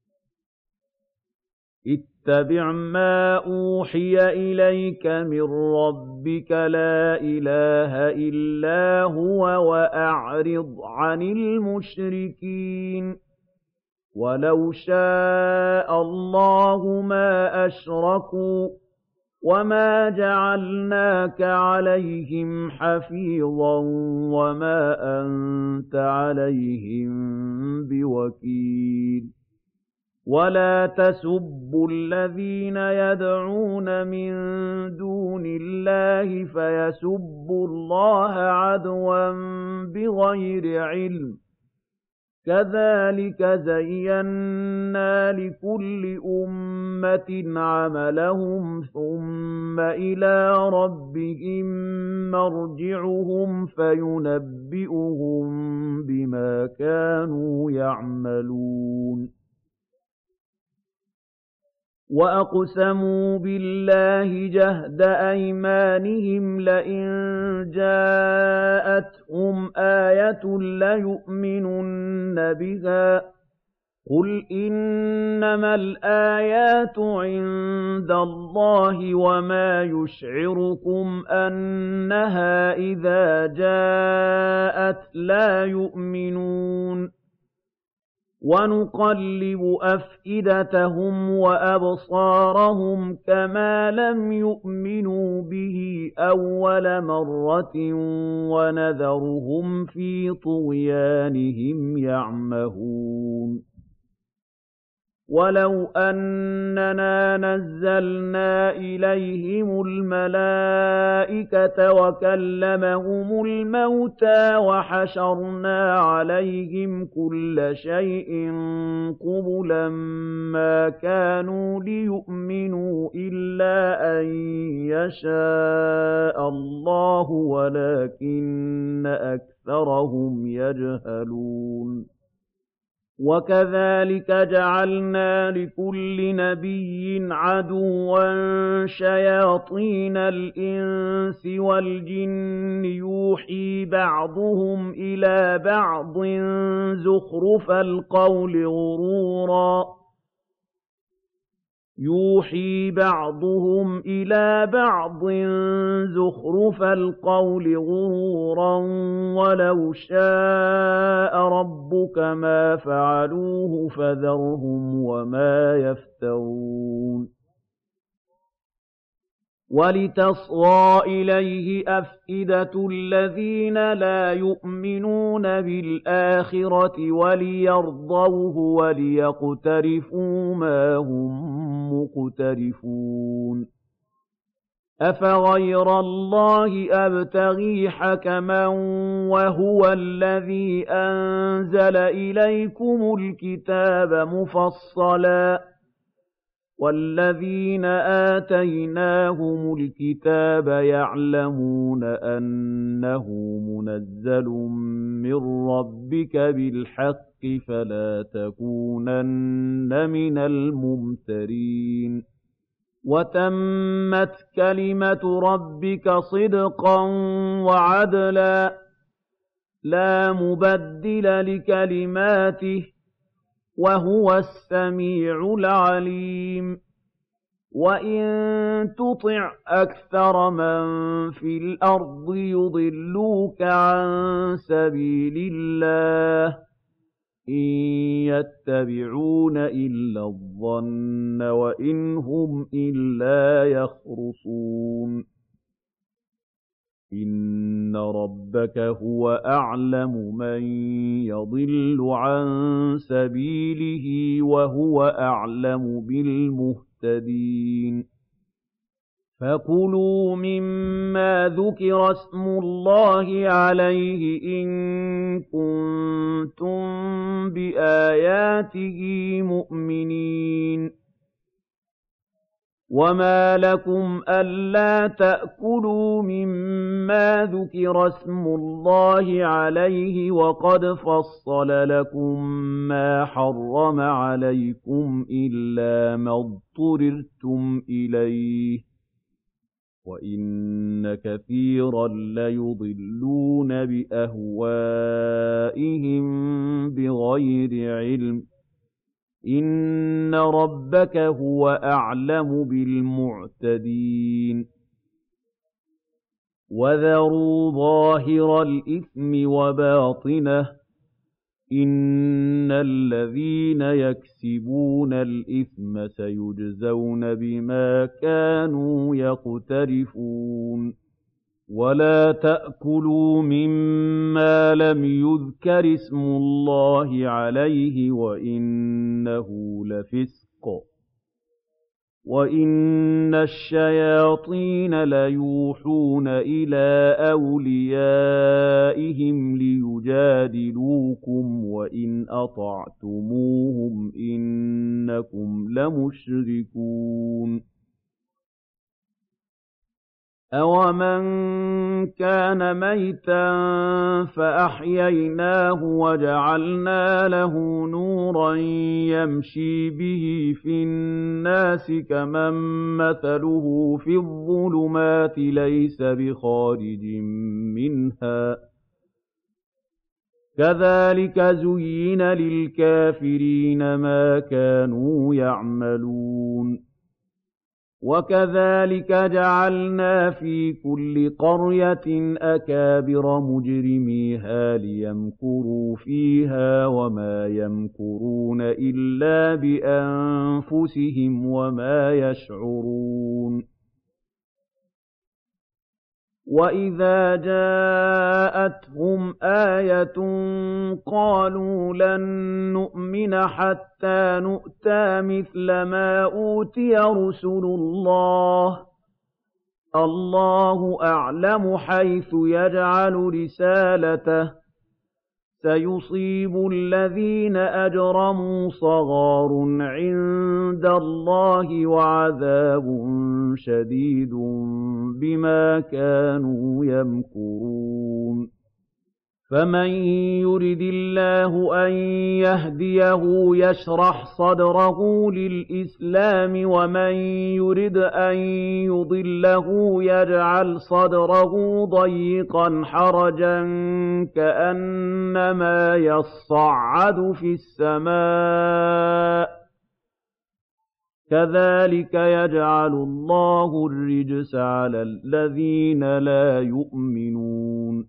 اتَّبِعْ مَا أُوحِيَ إِلَيْكَ مِن رَّبِّكَ لَا إِلَٰهَ إِلَّا هُوَ وَأَعْرِضْ عَنِ الْمُشْرِكِينَ وَلَوْ شَاءَ اللَّهُ مَا أَشْرَكُوا وَمَا جَعَلْنَاكَ عَلَيْهِمْ حَفِيظًا وَمَا أَنتَ عَلَيْهِم بِوَكِيلٍ وَلَا تَسُبُّوا الَّذِينَ يَدْعُونَ مِن دُونِ اللَّهِ فَيَسُبُّوا اللَّهَ عَدْوًا بِغَيْرِ عِلْمٍ ۗ كَذَٰلِكَ زَيَّنَّا لِكُلِّ أُمَّةٍ عَمَلَهُمْ ثُمَّ إِلَىٰ رَبِّهِم مَّرْجِعُهُمْ فَيُنَبِّئُهُم بِمَا كَانُوا يَعْمَلُونَ وَأَقْسَمُوا بِاللَّهِ جَهْدَ أَيْمَانِهِمْ لَئِن جَاءَتْهُمْ آيَةٌ لَّيُؤْمِنُنَّ بِهَا ۚ قُلْ إِنَّمَا الْآيَاتُ عِندَ اللَّهِ وَمَا يُشْعِرُكُمْ أَنَّهَا إِذَا جَاءَتْ لَا يُؤْمِنُونَ وَنُقَلِّبُ أَفْئِدَتَهُمْ وَأَبْصَارَهُمْ كَمَا لَمْ يُؤْمِنُوا بِهِ أَوَّلَ مَرَّةٍ وَنَذَرُهُمْ فِي طُغْيَانِهِمْ يَعْمَهُونَ وَلَوْ أَنَّنَا نَزَّلْنَا إِلَيْهِمُ الْمَلَائِكَةَ وَكَلَّمَهُمُ الْمَوْتَىٰ وَحَشَرْنَا عَلَيْهِمْ كُلَّ شَيْءٍ قُبُلًا مَّا كَانُوا لِيُؤْمِنُوا إِلَّا أَن يَشَاءَ اللَّهُ وَلَٰكِنَّ أَكْثَرَهُمْ يَجْهَلُونَ وَكَذَٰلِكَ جَعَلْنَا لِكُلِّ نَبِيٍّ عَدُوًّا شَيَاطِينَ الْإِنسِ وَالْجِنِّ يُوحِي بَعْضُهُمْ إِلَىٰ بَعْضٍ زُخْرُفَ الْقَوْلِ غُرُورًا وَلَوْ شَاءَ رَبُّكَ مَا فَعَلُوهُ فَذَرْهُمْ وَمَا يَفْتَرُونَ وَلِتَصْغَىٰ إِلَيْهِ أَفْئِدَةُ الَّذِينَ لَا يُؤْمِنُونَ بِالْآخِرَةِ وَلِيَرْضَوْهُ وَلِيَقْتَرِفُوا مَا هُم مُّقْتَرِفُونَ أَفَغَيْرَ اللَّهِ أَبْتَغِي حَكَمًا وَهُوَ الَّذِي أَنزَلَ إِلَيْكُمُ الْكِتَابَ مُفَصَّلًا ۚ وَالَّذِينَ آتَيْنَاهُمُ الْكِتَابَ يَعْلَمُونَ أَنَّهُ مُنَزَّلٌ مِّن رَّبِّكَ بِالْحَقِّ فَلَا تَكُونَنَّ مِنَ الْمُمْتَرِينَ وَتَمَّتْ كَلِمَةُ رَبِّكَ صِدْقًا وَعَدْلًا ۚ لَّا مُبَدِّلَ لِكَلِمَاتِهِ ۚ وَهُوَ السَّمِيعُ الْعَلِيمُ وَإِن تُطِعْ أَكْثَرَ مَن فِي الْأَرْضِ يُضِلُّوكَ عَن سَبِيلِ اللَّهِ ۚ إِن يَتَّبِعُونَ إِلَّا الظَّنَّ وَإِنْ هُمْ إِلَّا يَخْرُصُونَ إِنَّ رَبَّكَ هُوَ أَعْلَمُ مَن يَضِلُّ عَن سَبِيلِهِ وَهُوَ أَعْلَمُ بِالْمُهْتَدِينَ فَكُلُوا مِمَّا ذُكِرَ اسْمُ اللَّهِ عَلَيْهِ إِن كُنتُم بِآيَاتِهِ مُؤْمِنِينَ وَمَا لَكُمْ أَلَّا تَأْكُلُوا مِمَّا ذُكِرَ اسْمُ اللَّهِ عَلَيْهِ وَقَدْ فَصَّلَ لَكُم مَّا حَرَّمَ عَلَيْكُمْ إِلَّا مَا اضْطُرِرْتُمْ إِلَيْهِ ۗ وَإِنَّ كَثِيرًا لَّيُضِلُّونَ بِأَهْوَائِهِم بِغَيْرِ عِلْمٍ ۗ إِنَّ رَبَّكَ هُوَ أَعْلَمُ بِالْمُعْتَدِينَ وَذَرُوا ظَاهِرَ الْإِثْمِ وَبَاطِنَهُ ۚ إِنَّ الَّذِينَ يَكْسِبُونَ الْإِثْمَ سَيُجْزَوْنَ بِمَا كَانُوا يَقْتَرِفُونَ وَلَا تَأْكُلُوا مِمَّا لَمْ يُذْكَرِ اسْمُ اللَّهِ عَلَيْهِ وَإِنَّهُ لَفِسْقٌ ۗ وَإِنَّ الشَّيَاطِينَ لَيُوحُونَ إِلَىٰ أَوْلِيَائِهِمْ لِيُجَادِلُوكُمْ وَإِنْ أَطَعْتُمُوهُمْ إِنَّكُمْ لَمُشْرِكُونَ أَوَمَن كَانَ مَيْتًا فَأَحْيَيْنَاهُ وَجَعَلْنَا لَهُ نُورًا يَمْشِي بِهِ فِي النَّاسِ كَمَن مَّثَلُهُ فِي الظُّلُمَاتِ لَيْسَ بِخَارِجٍ مِّنْهَا ۚ كَذَٰلِكَ زُيِّنَ لِلْكَافِرِينَ مَا كَانُوا يَعْمَلُونَ وَكَذَٰلِكَ جَعَلْنَا فِي كُلِّ قَرْيَةٍ أَكَابِرَ مُجْرِمِيهَا لِيَمْكُرُوا فِيهَا وَمَا يَمْكُرُونَ إِلَّا بِأَنفُسِهِمْ وَمَا يَشْعُرُونَ وَإِذَا جَاءَتْهُمْ آيَةٌ قَالُوا لَن نُّؤْمِنَ حَتَّىٰ نُؤْتَىٰ مِثْلَ مَا أُوتِيَ رُسُلُ اللَّهِ ۘ اللَّهُ أَعْلَمُ حَيْثُ يَجْعَلُ رِسَالَتَهُ ۗ سَيُصِيبُ الَّذِينَ أَجْرَمُوا صَغَارٌ عِندَ اللَّهِ وَعَذَابٌ شَدِيدٌ بِمَا كَانُوا يَمْكُرُونَ فَمَن يُرِدِ اللَّهُ أَن يَهْدِيَهُ يَشْرَحْ صَدْرَهُ لِلْإِسْلَامِ وَمَن يُرِدْ أَن يُضِلَّهُ يَجْعَلْ صَدْرَهُ ضَيِّقًا حَرَجًا كَأَنَّمَا يَصَّعَّدُ فِي السَّمَاءِ ۚ كَذَٰلِكَ يَجْعَلُ اللَّهُ الرِّجْسَ عَلَى الَّذِينَ لَا يُؤْمِنُونَ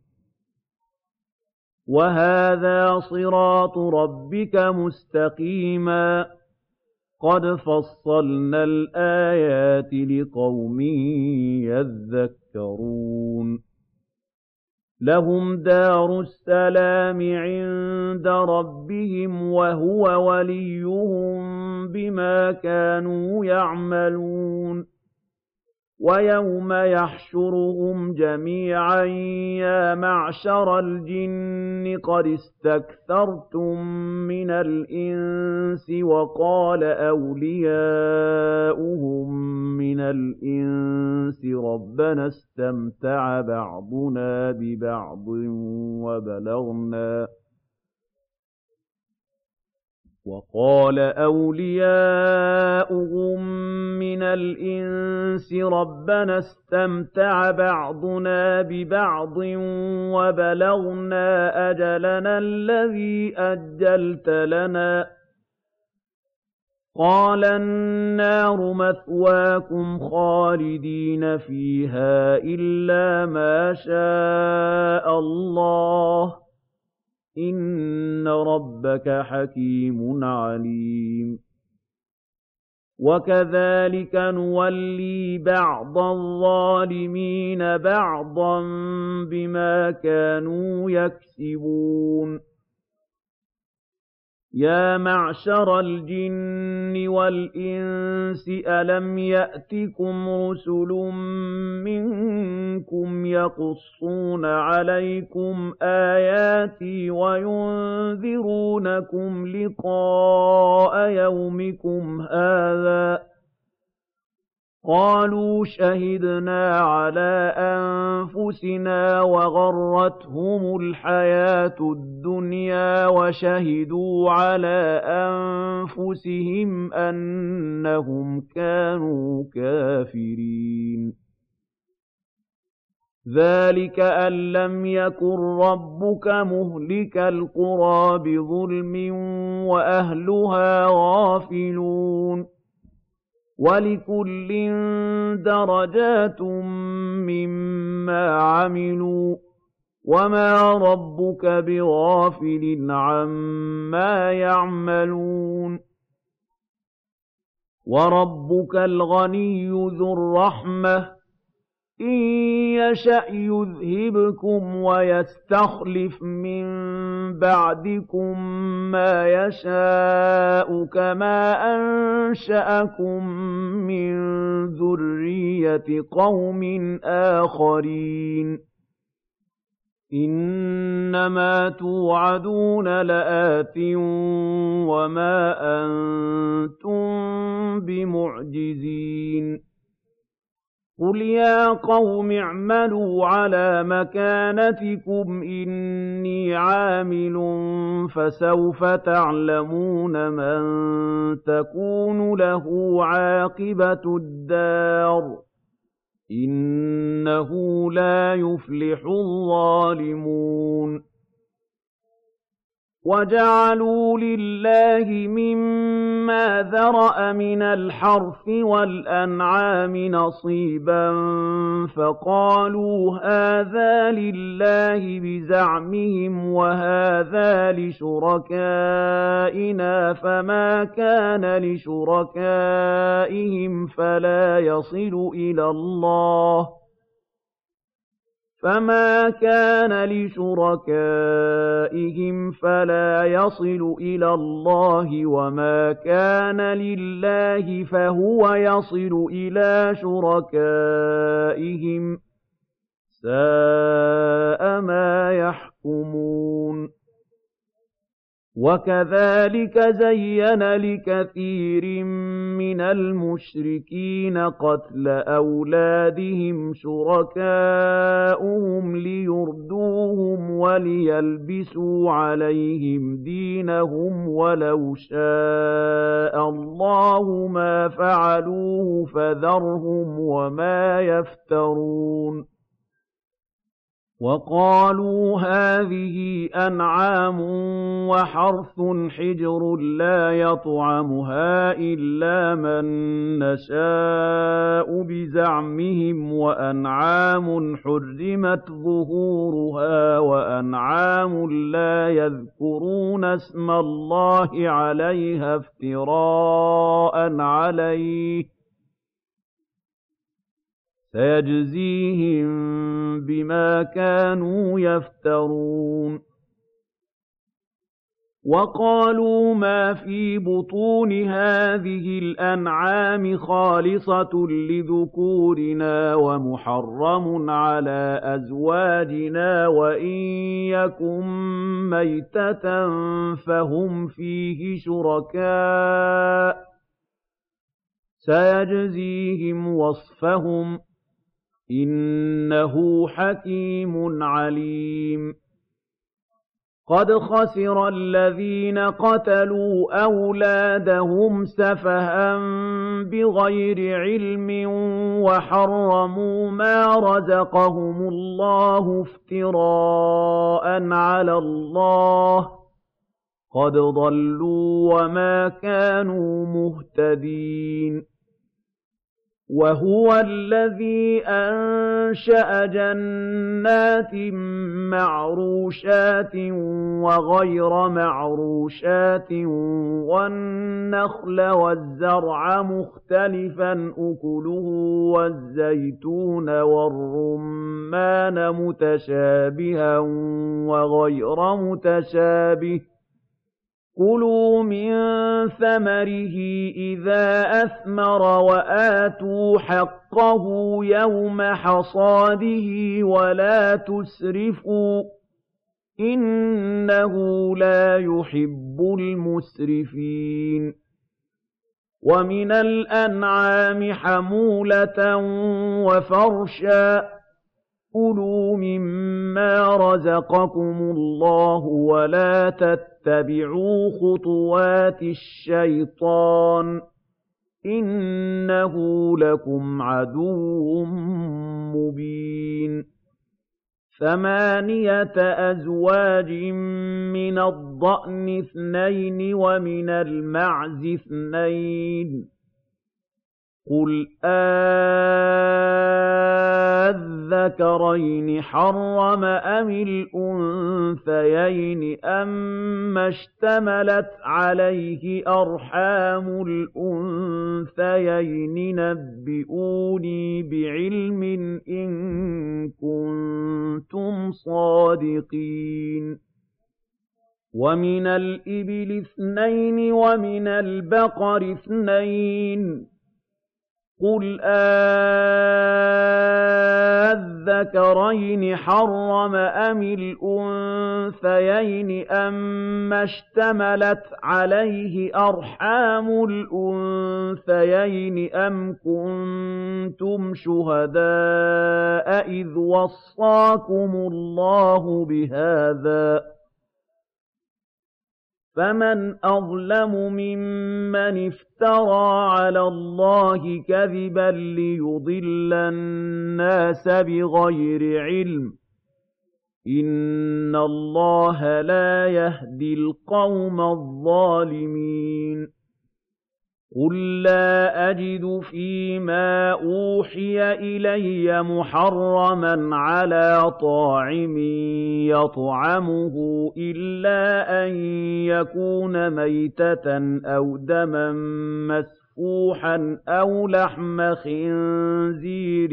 وَهَٰذَا صِرَاطُ رَبِّكَ مُسْتَقِيمًا ۗ قَدْ فَصَّلْنَا الْآيَاتِ لِقَوْمٍ يَذَّكَّرُونَ لَهُمْ دَارُ السَّلَامِ عِندَ رَبِّهِمْ وَهُوَ وَلِيُّهُم بِمَا كَانُوا يَعْمَلُونَ وَيَوْمَ يَحْشُرُهُمْ جَمِيعًا يَا مَعْشَرَ الْجِنِّ قَدِ اسْتَكْثَرْتُم مِّنَ الْإِنسِ وَقَالَ أَوْلِيَاؤُهُم مِّنَ الْإِنسِ رَبَّنَا اسْتَمْتَعَ بَعْضُنَا بِبَعْضٍ وَبَلَغْنَا أَجَلَنَا الَّذِي أَجَّلْتَ لَنَا ۚ قَالَ النَّارُ مَثْوَاكُمْ خَالِدِينَ فِيهَا إِلَّا مَا شَاءَ اللَّهُ ۗ إِنَّ رَبَّكَ حَكِيمٌ عَلِيمٌ وَكَذَٰلِكَ نُوَلِّي بَعْضَ الظَّالِمِينَ بَعْضًا بِمَا كَانُوا يَكْسِبُونَ يَا مَعْشَرَ الْجِنِّ وَالْإِنسِ أَلَمْ يَأْتِكُمْ رُسُلٌ مِّنكُمْ يَقُصُّونَ عَلَيْكُمْ آيَاتِي وَيُنذِرُونَكُمْ لِقَاءَ يَوْمِكُمْ هَٰذَا ۚ قَالُوا شَهِدْنَا عَلَىٰ أَنفُسِنَا وَغَرَّتْهُمُ الْحَيَاةُ الدُّنْيَا وَشَهِدُوا عَلَىٰ أَنفُسِهِمْ أَنَّهُمْ كَانُوا كَافِرِينَ ذَٰلِكَ أَن لَّمْ يَكُن رَّبُّكَ مُهْلِكَ الْقُرَىٰ بِظُلْمٍ وَأَهْلُهَا غَافِلُونَ وَلِكُلٍّ دَرَجَاتٌ مِّمَّا عَمِلُوا ۚ وَمَا رَبُّكَ بِغَافِلٍ عَمَّا يَعْمَلُونَ وَرَبُّكَ الْغَنِيُّ ذُو الرَّحْمَةِ، إِن يَشَأْ يُذْهِبْكُمْ وَيَسْتَخْلِفْ مِن بَعْدِكُم مَّا يَشَاءُ كَمَا أَنشَأَكُم مِّن ذُرِّيَّةِ قَوْمٍ آخَرِينَ إِنَّمَا تُوعَدُونَ لَآتٍ وَمَا أَنتُم بِمُعْجِزِينَ قُلْ يَا قَوْمِ اعْمَلُوا عَلَىٰ مَكَانَتِكُمْ إِنِّي عَامِلٌ فَسَوْفَ تَعْلَمُونَ مَن تَكُونُ لَهُ عَاقِبَةُ الدَّارِ ۗ إِنَّهُ لَا يُفْلِحُ الظَّالِمُونَ وَجَعَلُوا لِلَّهِ مِمَّا ذَرَأَ مِنَ الْحَرْثِ وَالْأَنْعَامِ نَصِيبًا فَقَالُوا هَٰذَا لِلَّهِ بِزَعْمِهِمْ وَهَٰذَا لِشُرَكَائِنَا فَمَا كَانَ لِشُرَكَائِهِمْ فَلَا يَصِلُ إِلَى اللَّهِ وَمَا كَانَ لِلَّهِ فَهُوَ يَصِلُ إِلَىٰ شُرَكَائِهِمْ ۗ سَاءَ مَا يَحْكُمُونَ وَكَذَٰلِكَ زَيَّنَ لِكَثِيرٍ مِّنَ الْمُشْرِكِينَ قَتْلَ أَوْلَادِهِمْ شُرَكَاؤُهُمْ لِيُرْدُوهُمْ وَلِيَلْبِسُوا عَلَيْهِمْ دِينَهُمْ ۖ وَلَوْ شَاءَ اللَّهُ مَا فَعَلُوهُ فَذَرْهُمْ وَمَا يَفْتَرُونَ وَقَالُوا هَٰذِهِ أَنْعَامٌ وَحَرْثٌ حِجْرٌ لَّا يَطْعَمُهَا إِلَّا مَن نَّشَاءُ بِزَعْمِهِمْ وَأَنْعَامٌ حُرِّمَتْ ظُهُورُهَا وَأَنْعَامٌ لَّا يَذْكُرُونَ اسْمَ اللَّهِ عَلَيْهَا افْتِرَاءً عَلَيْهِ ۚ سَيَجْزِيهِم بِمَا كَانُوا يَفْتَرُونَ وَقَالُوا مَا فِي بُطُونِ هَٰذِهِ الْأَنْعَامِ خَالِصَةٌ لِّذُكُورِنَا وَمُحَرَّمٌ عَلَىٰ أَزْوَاجِنَا وَإِن يَكُن مَّيْتَةً فَهُمْ فِيهِ شُرَكَاءُ ۚ سَيَجْزِيهِمْ وَصْفَهُمْ ۚ إِنَّهُ حَكِيمٌ عَلِيمٌ قَدْ خَسِرَ الَّذِينَ قَتَلُوا أَوْلَادَهُمْ سَفَهًا بِغَيْرِ عِلْمٍ وَحَرَّمُوا مَا رَزَقَهُمُ اللَّهُ افْتِرَاءً عَلَى اللَّهِ ۚ قَدْ ضَلُّوا وَمَا كَانُوا مُهْتَدِينَ وَهُوَ الَّذِي أَنشَأَ جَنَّاتٍ مَّعْرُوشَاتٍ وَغَيْرَ مَعْرُوشَاتٍ وَالنَّخْلَ وَالزَّرْعَ مُخْتَلِفًا أُكُلُهُ وَالزَّيْتُونَ وَالرُّمَّانَ مُتَشَابِهًا وَغَيْرَ مُتَشَابِهٍ ۚ كُلُوا مِن ثَمَرِهِ إِذَا أَثْمَرَ وَآتُوا حَقَّهُ يَوْمَ حَصَادِهِ وَلَا تُسْرِفُوا ۚ إِنَّهُ لَا يُحِبُّ الْمُسْرِفِينَ وَمِنَ الْأَنْعَامِ حَمُولَةً وَفَرْشًا ۚ كُلُوا مِمَّا رَزَقَكُمُ اللَّهُ وَلَا تَتَّبِعُوا خُطُوَاتِ الشَّيْطَانِ ۚ إِنَّهُ لَكُمْ عَدُوٌّ مُّبِينٌ 8 أَزْوَاجٍ مِّنَ الضَّأْنِ 2 وَمِنَ الْمَعْزِ 2 ۗ قُلْ آلذَّكَرَيْنِ الذَّكَرَيْنِ حَرَّمَ أَمِ الْأُنثَيَيْنِ أَمَّا اشْتَمَلَتْ عَلَيْهِ أَرْحَامُ الْأُنثَيَيْنِ نَبِّئُونِي بِعِلْمٍ إِن كُنتُمْ صَادِقِينَ وَمِنَ الْإِبِلِ 2 وَمِنَ الْبَقَرِ 2 قُلْ أَذَّكَرَيْنِ حَرَّمَ أَمِ الْأُنثَيَيْنِ أَمَّا اشْتَمَلَتْ عَلَيْهِ أَرْحَامُ الْأُنثَيَيْنِ أَمْ كُنتُمْ شُهَدَاءَ إِذْ وَصَّاكُمُ اللَّهُ بِهَٰذَا ۚ فَمَنْ أَظْلَمُ مِمَّنِ افْتَرَىٰ عَلَى اللَّهِ كَذِبًا لِّيُضِلَّ النَّاسَ بِغَيْرِ عِلْمٍ ۗ إِنَّ اللَّهَ لَا يَهْدِي الْقَوْمَ الظَّالِمِينَ قُل لَّا أَجِدُ فِيمَا أُوحِيَ إِلَيَّ مُحَرَّمًا عَلَىٰ طَاعِمٍ يَطْعَمُهُ إِلَّا أَن يَكُونَ مَيْتَةً أَوْ دَمًا مَّسْفُوحًا أَوْ لَحْمَ خِنزِيرٍ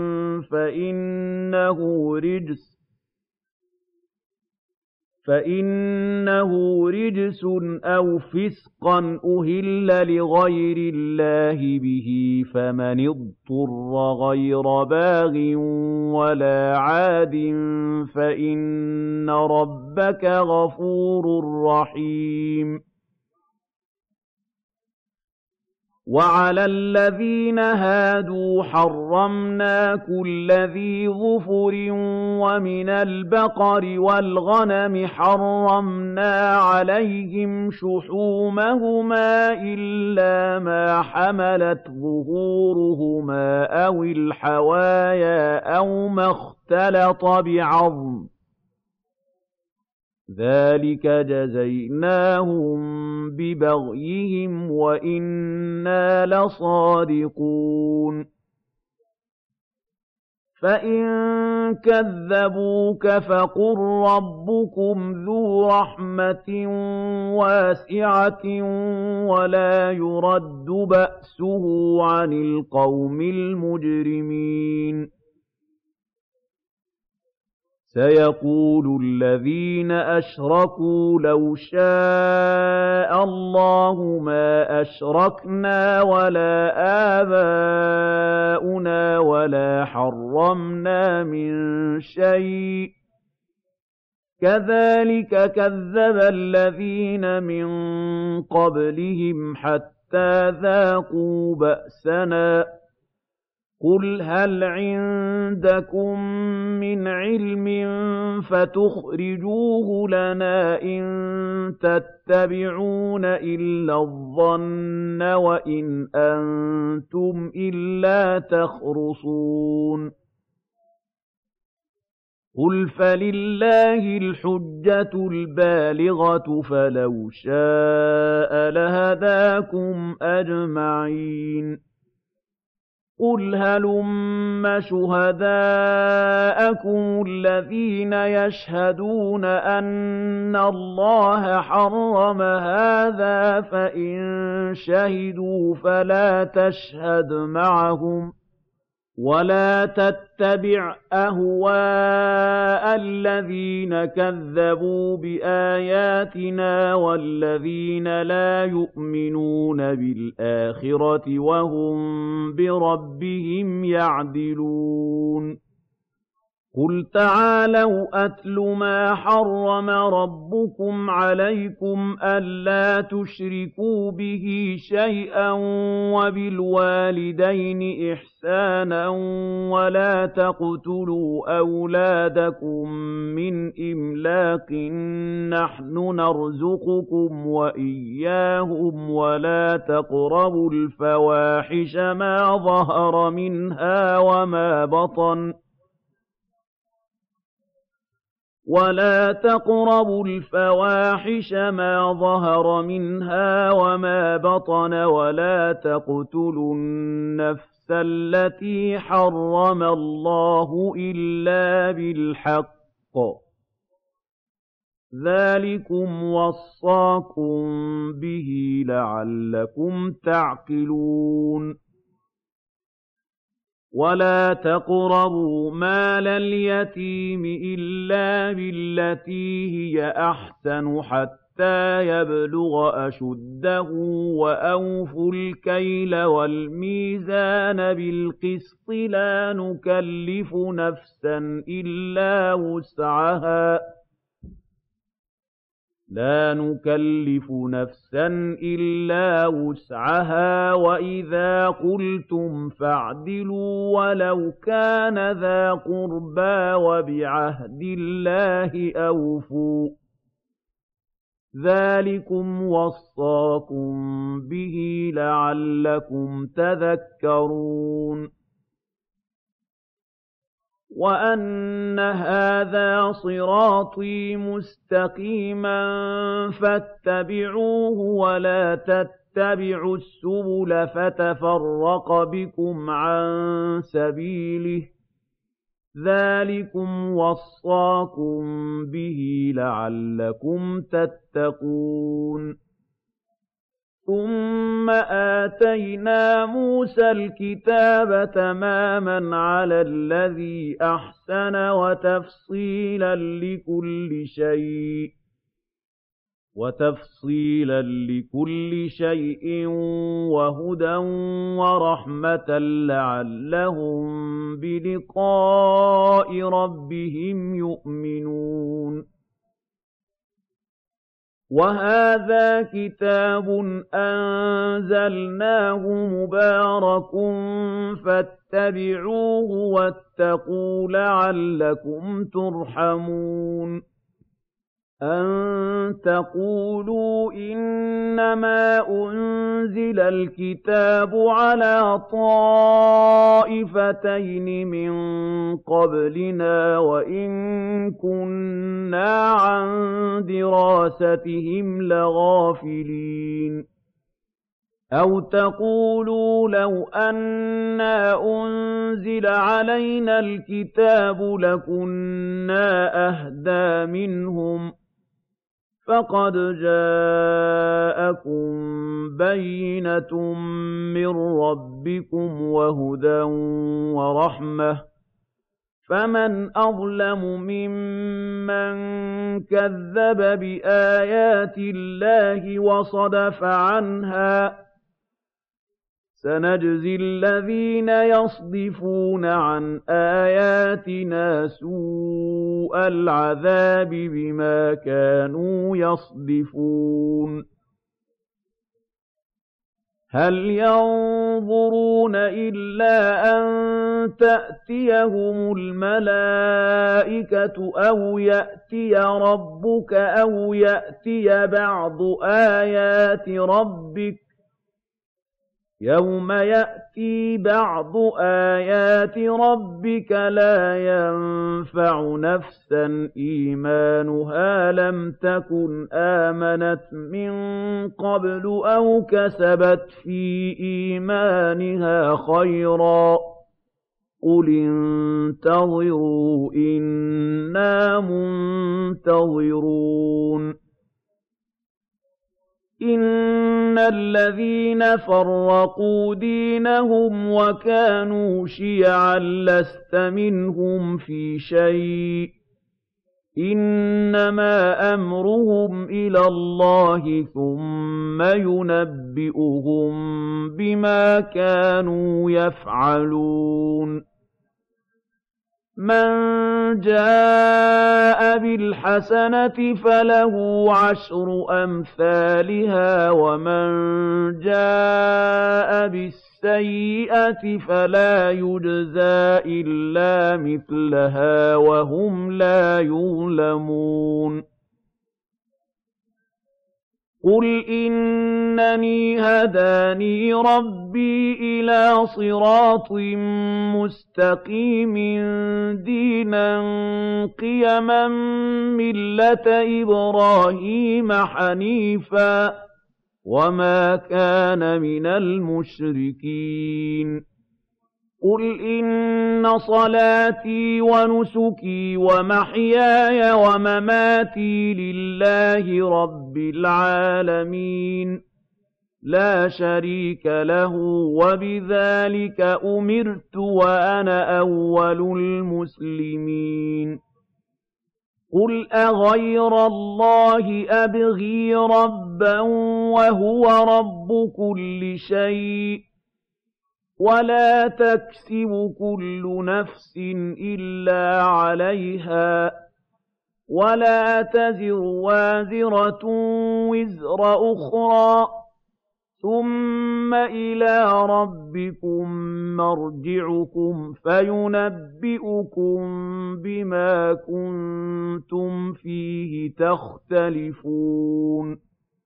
فَإِنَّهُ رِجْسٌ أَوْ فِسْقًا أُهِلَّ لِغَيْرِ اللَّهِ بِهِ ۖ فَمَنِ اضْطُرَّ غَيْرَ بَاغٍ وَلَا عَادٍ فَإِنَّ رَبَّكَ غَفُورٌ رَّحِيمٌ وَعَلَى الَّذِينَ هَادُوا حَرَّمْنَا كُلَّ ذِي ظُفُرٍ ۖ وَمِنَ الْبَقَرِ وَالْغَنَمِ حَرَّمْنَا عَلَيْهِمْ شُحُومَهُمَا إِلَّا مَا حَمَلَتْ ظُهُورُهُمَا أَوِ الْحَوَايَا أَوْ مَا اخْتَلَطَ بِعَظْمٍ ۚ ذَٰلِكَ جَزَيْنَاهُم بِبَغْيِهِمْ وَإِنَّا لَصَادِقُونَ فَإِن كَذَّبُوكَ فَقُل رَّبُّكُمْ ذُو رَحْمَةٍ وَاسِعَةٍ وَلَا يُرَدُّ بَأْسُهُ عَنِ الْقَوْمِ الْمُجْرِمِينَ سَيَقُولُ الَّذِينَ أَشْرَكُوا لَوْ شَاءَ اللَّهُ مَا أَشْرَكْنَا وَلَا آبَاؤُنَا وَلَا حَرَّمْنَا مِن شَيْءٍ ۚ كَذَٰلِكَ كَذَّبَ الَّذِينَ مِن قَبْلِهِمْ حَتَّىٰ ذَاقُوا بَأْسَنَا ۗ قُلْ هَلْ عِندَكُم مِّنْ عِلْمٍ فَتُخْرِجُوهُ لَنَا ۖ إِن تَتَّبِعُونَ إِلَّا الظَّنَّ وَإِنْ أَنتُمْ إِلَّا تَخْرُصُونَ قُلْ فَلِلَّهِ الْحُجَّةُ الْبَالِغَةُ ۖ فَلَوْ شَاءَ لَهَدَاكُمْ أَجْمَعِينَ قُلْ هَلُمَّ شُهَدَاءَكُمُ الَّذِينَ يَشْهَدُونَ أَنَّ اللَّهَ حَرَّمَ هَٰذَا ۖ فَإِن شَهِدُوا فَلَا تَشْهَدْ مَعَهُمْ ۚ وَلَا تَتَّبِعْ أَهْوَاءَ الَّذِينَ كَذَّبُوا بِآيَاتِنَا وَالَّذِينَ لَا يُؤْمِنُونَ بِالْآخِرَةِ وَهُم بِرَبِّهِمْ يَعْدِلُونَ قُلْ تَعَالَوْا أَتْلُ مَا حَرَّمَ رَبُّكُمْ عَلَيْكُمْ أَلَّا تُشْرِكُوا بِهِ شَيْئًا وَبِالْوَالِدَيْنِ إِحْسَانًا وَلَا تَقْتُلُوا أَوْلَادَكُم مِّنْ إِمْلَاقٍ ۖ نَّحْنُ نَرْزُقُكُمْ وَإِيَّاهُمْ ۖ وَلَا تَقْرَبُوا الْفَوَاحِشَ مَا ظَهَرَ مِنْهَا وَمَا بَطَنَ وَلَا تَقْتُلُوا النَّفْسَ النَّفْسَ الَّتِي حَرَّمَ اللَّهُ إِلَّا بِالْحَقِّ ۚ ذَٰلِكُمْ وَصَّاكُم بِهِ لَعَلَّكُمْ تَعْقِلُونَ وَلَا تَقْرَبُوا مَالَ الْيَتِيمِ إِلَّا بِالَّتِي هِيَ أَحْسَنُ حَتَّىٰ يَبْلُغَ أَشُدَّهُ ۖ وَأَوْفُوا الْكَيْلَ وَالْمِيزَانَ بِالْقِسْطِ ۖ لَا نُكَلِّفُ نَفْسًا إِلَّا وُسْعَهَا ۖ وَإِذَا قُلْتُمْ فَاعْدِلُوا وَلَوْ كَانَ ذَا قُرْبَىٰ ۖ وَبِعَهْدِ اللَّهِ أَوْفُوا ۚ ذَٰلِكُمْ وَصَّاكُم بِهِ لَعَلَّكُمْ تَذَكَّرُونَ وَأَنَّ هَٰذَا صِرَاطِي مُسْتَقِيمًا فَاتَّبِعُوهُ ۖ وَلَا تَتَّبِعُوا السُّبُلَ فَتَفَرَّقَ بِكُمْ عَن سَبِيلِهِ ۚ ذَٰلِكُمْ وَصَّاكُم بِهِ لَعَلَّكُمْ تَتَّقُونَ ثُمَّ آتَيْنَا مُوسَى الْكِتَابَ تَمَامًا عَلَى الَّذِي أَحْسَنَ وَتَفْصِيلًا لِّكُلِّ شَيْءٍ وَهُدًى وَرَحْمَةً لَّعَلَّهُم بِلِقَاءِ رَبِّهِمْ يُؤْمِنُونَ وَهَٰذَا كِتَابٌ أَنزَلْنَاهُ مُبَارَكٌ فَاتَّبِعُوهُ وَاتَّقُوا لَعَلَّكُمْ تُرْحَمُونَ أَن تَقُولُوا إِنَّمَا أُنزِلَ الْكِتَابُ عَلَىٰ طَائِفَتَيْنِ مِن قَبْلِنَا وَإِن كُنَّا عَن دِرَاسَتِهِمْ لَغَافِلِينَ أَوْ تَقُولُوا لَوْ أَنَّا أُنزِلَ عَلَيْنَا الْكِتَابُ لَكُنَّا أَهْدَىٰ مِنْهُمْ ۚ فَقَدْ جَاءَكُم بَيِّنَةٌ مِّن رَّبِّكُمْ وَهُدًى وَرَحْمَةٌ ۚ فَمَنْ أَظْلَمُ مِمَّن كَذَّبَ بِآيَاتِ اللَّهِ وَصَدَفَ عَنْهَا ۗ سَنَجْزِي الَّذِينَ يَصْدِفُونَ عَنْ آيَاتِنَا سُوءَ الْعَذَابِ بِمَا كَانُوا يَصْدِفُونَ هَلْ يَنظُرُونَ إِلَّا أَن تَأْتِيَهُمُ الْمَلَائِكَةُ أَوْ يَأْتِيَ رَبُّكَ أَوْ يَأْتِيَ بَعْضُ آيَاتِ رَبِّكَ ۗ يَوْمَ يَأْتِي بَعْضُ آيَاتِ رَبِّكَ لَا يَنفَعُ نَفْسًا إِيمَانُهَا لَمْ تَكُنْ آمَنَتْ مِن قَبْلُ أَوْ كَسَبَتْ فِي إِيمَانِهَا خَيْرًا ۗ قُلِ انتَظِرُوا إِنَّا مُنتَظِرُونَ إِنَّ الَّذِينَ فَرَّقُوا دِينَهُمْ وَكَانُوا شِيَعًا لَّسْتَ مِنْهُمْ فِي شَيْءٍ ۚ إِنَّمَا أَمْرُهُمْ إِلَى اللَّهِ ثُمَّ يُنَبِّئُهُم بِمَا كَانُوا يَفْعَلُونَ مَن جَاءَ بِالْحَسَنَةِ فَلَهُ عَشْرُ أَمْثَالِهَا ۖ وَمَن جَاءَ بِالسَّيِّئَةِ فَلَا يُجْزَىٰ إِلَّا مِثْلَهَا وَهُمْ لَا يُظْلَمُونَ قُلْ إِنَّنِي هَدَانِي رَبِّي إِلَىٰ صِرَاطٍ مُّسْتَقِيمٍ دِينًا قِيَمًا مِّلَّةَ إِبْرَاهِيمَ حَنِيفًا ۖ وَمَا كَانَ مِنَ الْمُشْرِكِينَ قُلْ إِنَّ صَلَاتِي وَنُسُكِي وَمَحْيَايَ وَمَمَاتِي لِلَّهِ رَبِّ الْعَالَمِينَ لَا شَرِيكَ لَهُ وَبِذَٰلِكَ أُمِرْتُ وَأَنَا أَوَّلُ الْمُسْلِمِينَ قُلْ أَغَيْرَ اللَّهِ أَبْغِي رَبًّا وَهُوَ رَبُّ كُلِّ شَيْءٍ وَلَا تَكْسِبُ كُلُّ نَفْسٍ إِلَّا عَلَيْهَا وَلَا تَزِرُ وَازِرَةٌ وِزْرَ أُخْرَىٰ ثُمَّ إِلَىٰ رَبِّكُم مَّرْجِعُكُمْ فَيُنَبِّئُكُم بِمَا كُنتُمْ فِيهِ تَخْتَلِفُونَ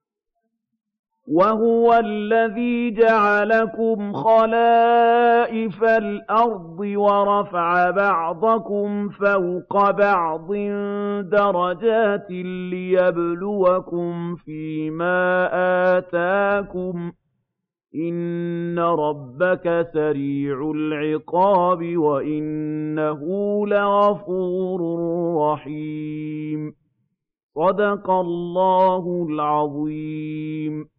وَهُوَ الَّذِي جَعَلَكُمْ خَلَائِفَ الْأَرْضِ وَرَفَعَ بَعْضَكُمْ فَوْقَ بَعْضٍ دَرَجَاتٍ لِّيَبْلُوَكُمْ فِيمَا آتَاكُمْ ۗ إِنَّ رَبَّكَ سَرِيعُ الْعِقَابِ وَإِنَّهُ لَغَفُورٌ رَّحِيمٌ صدق الله العظيم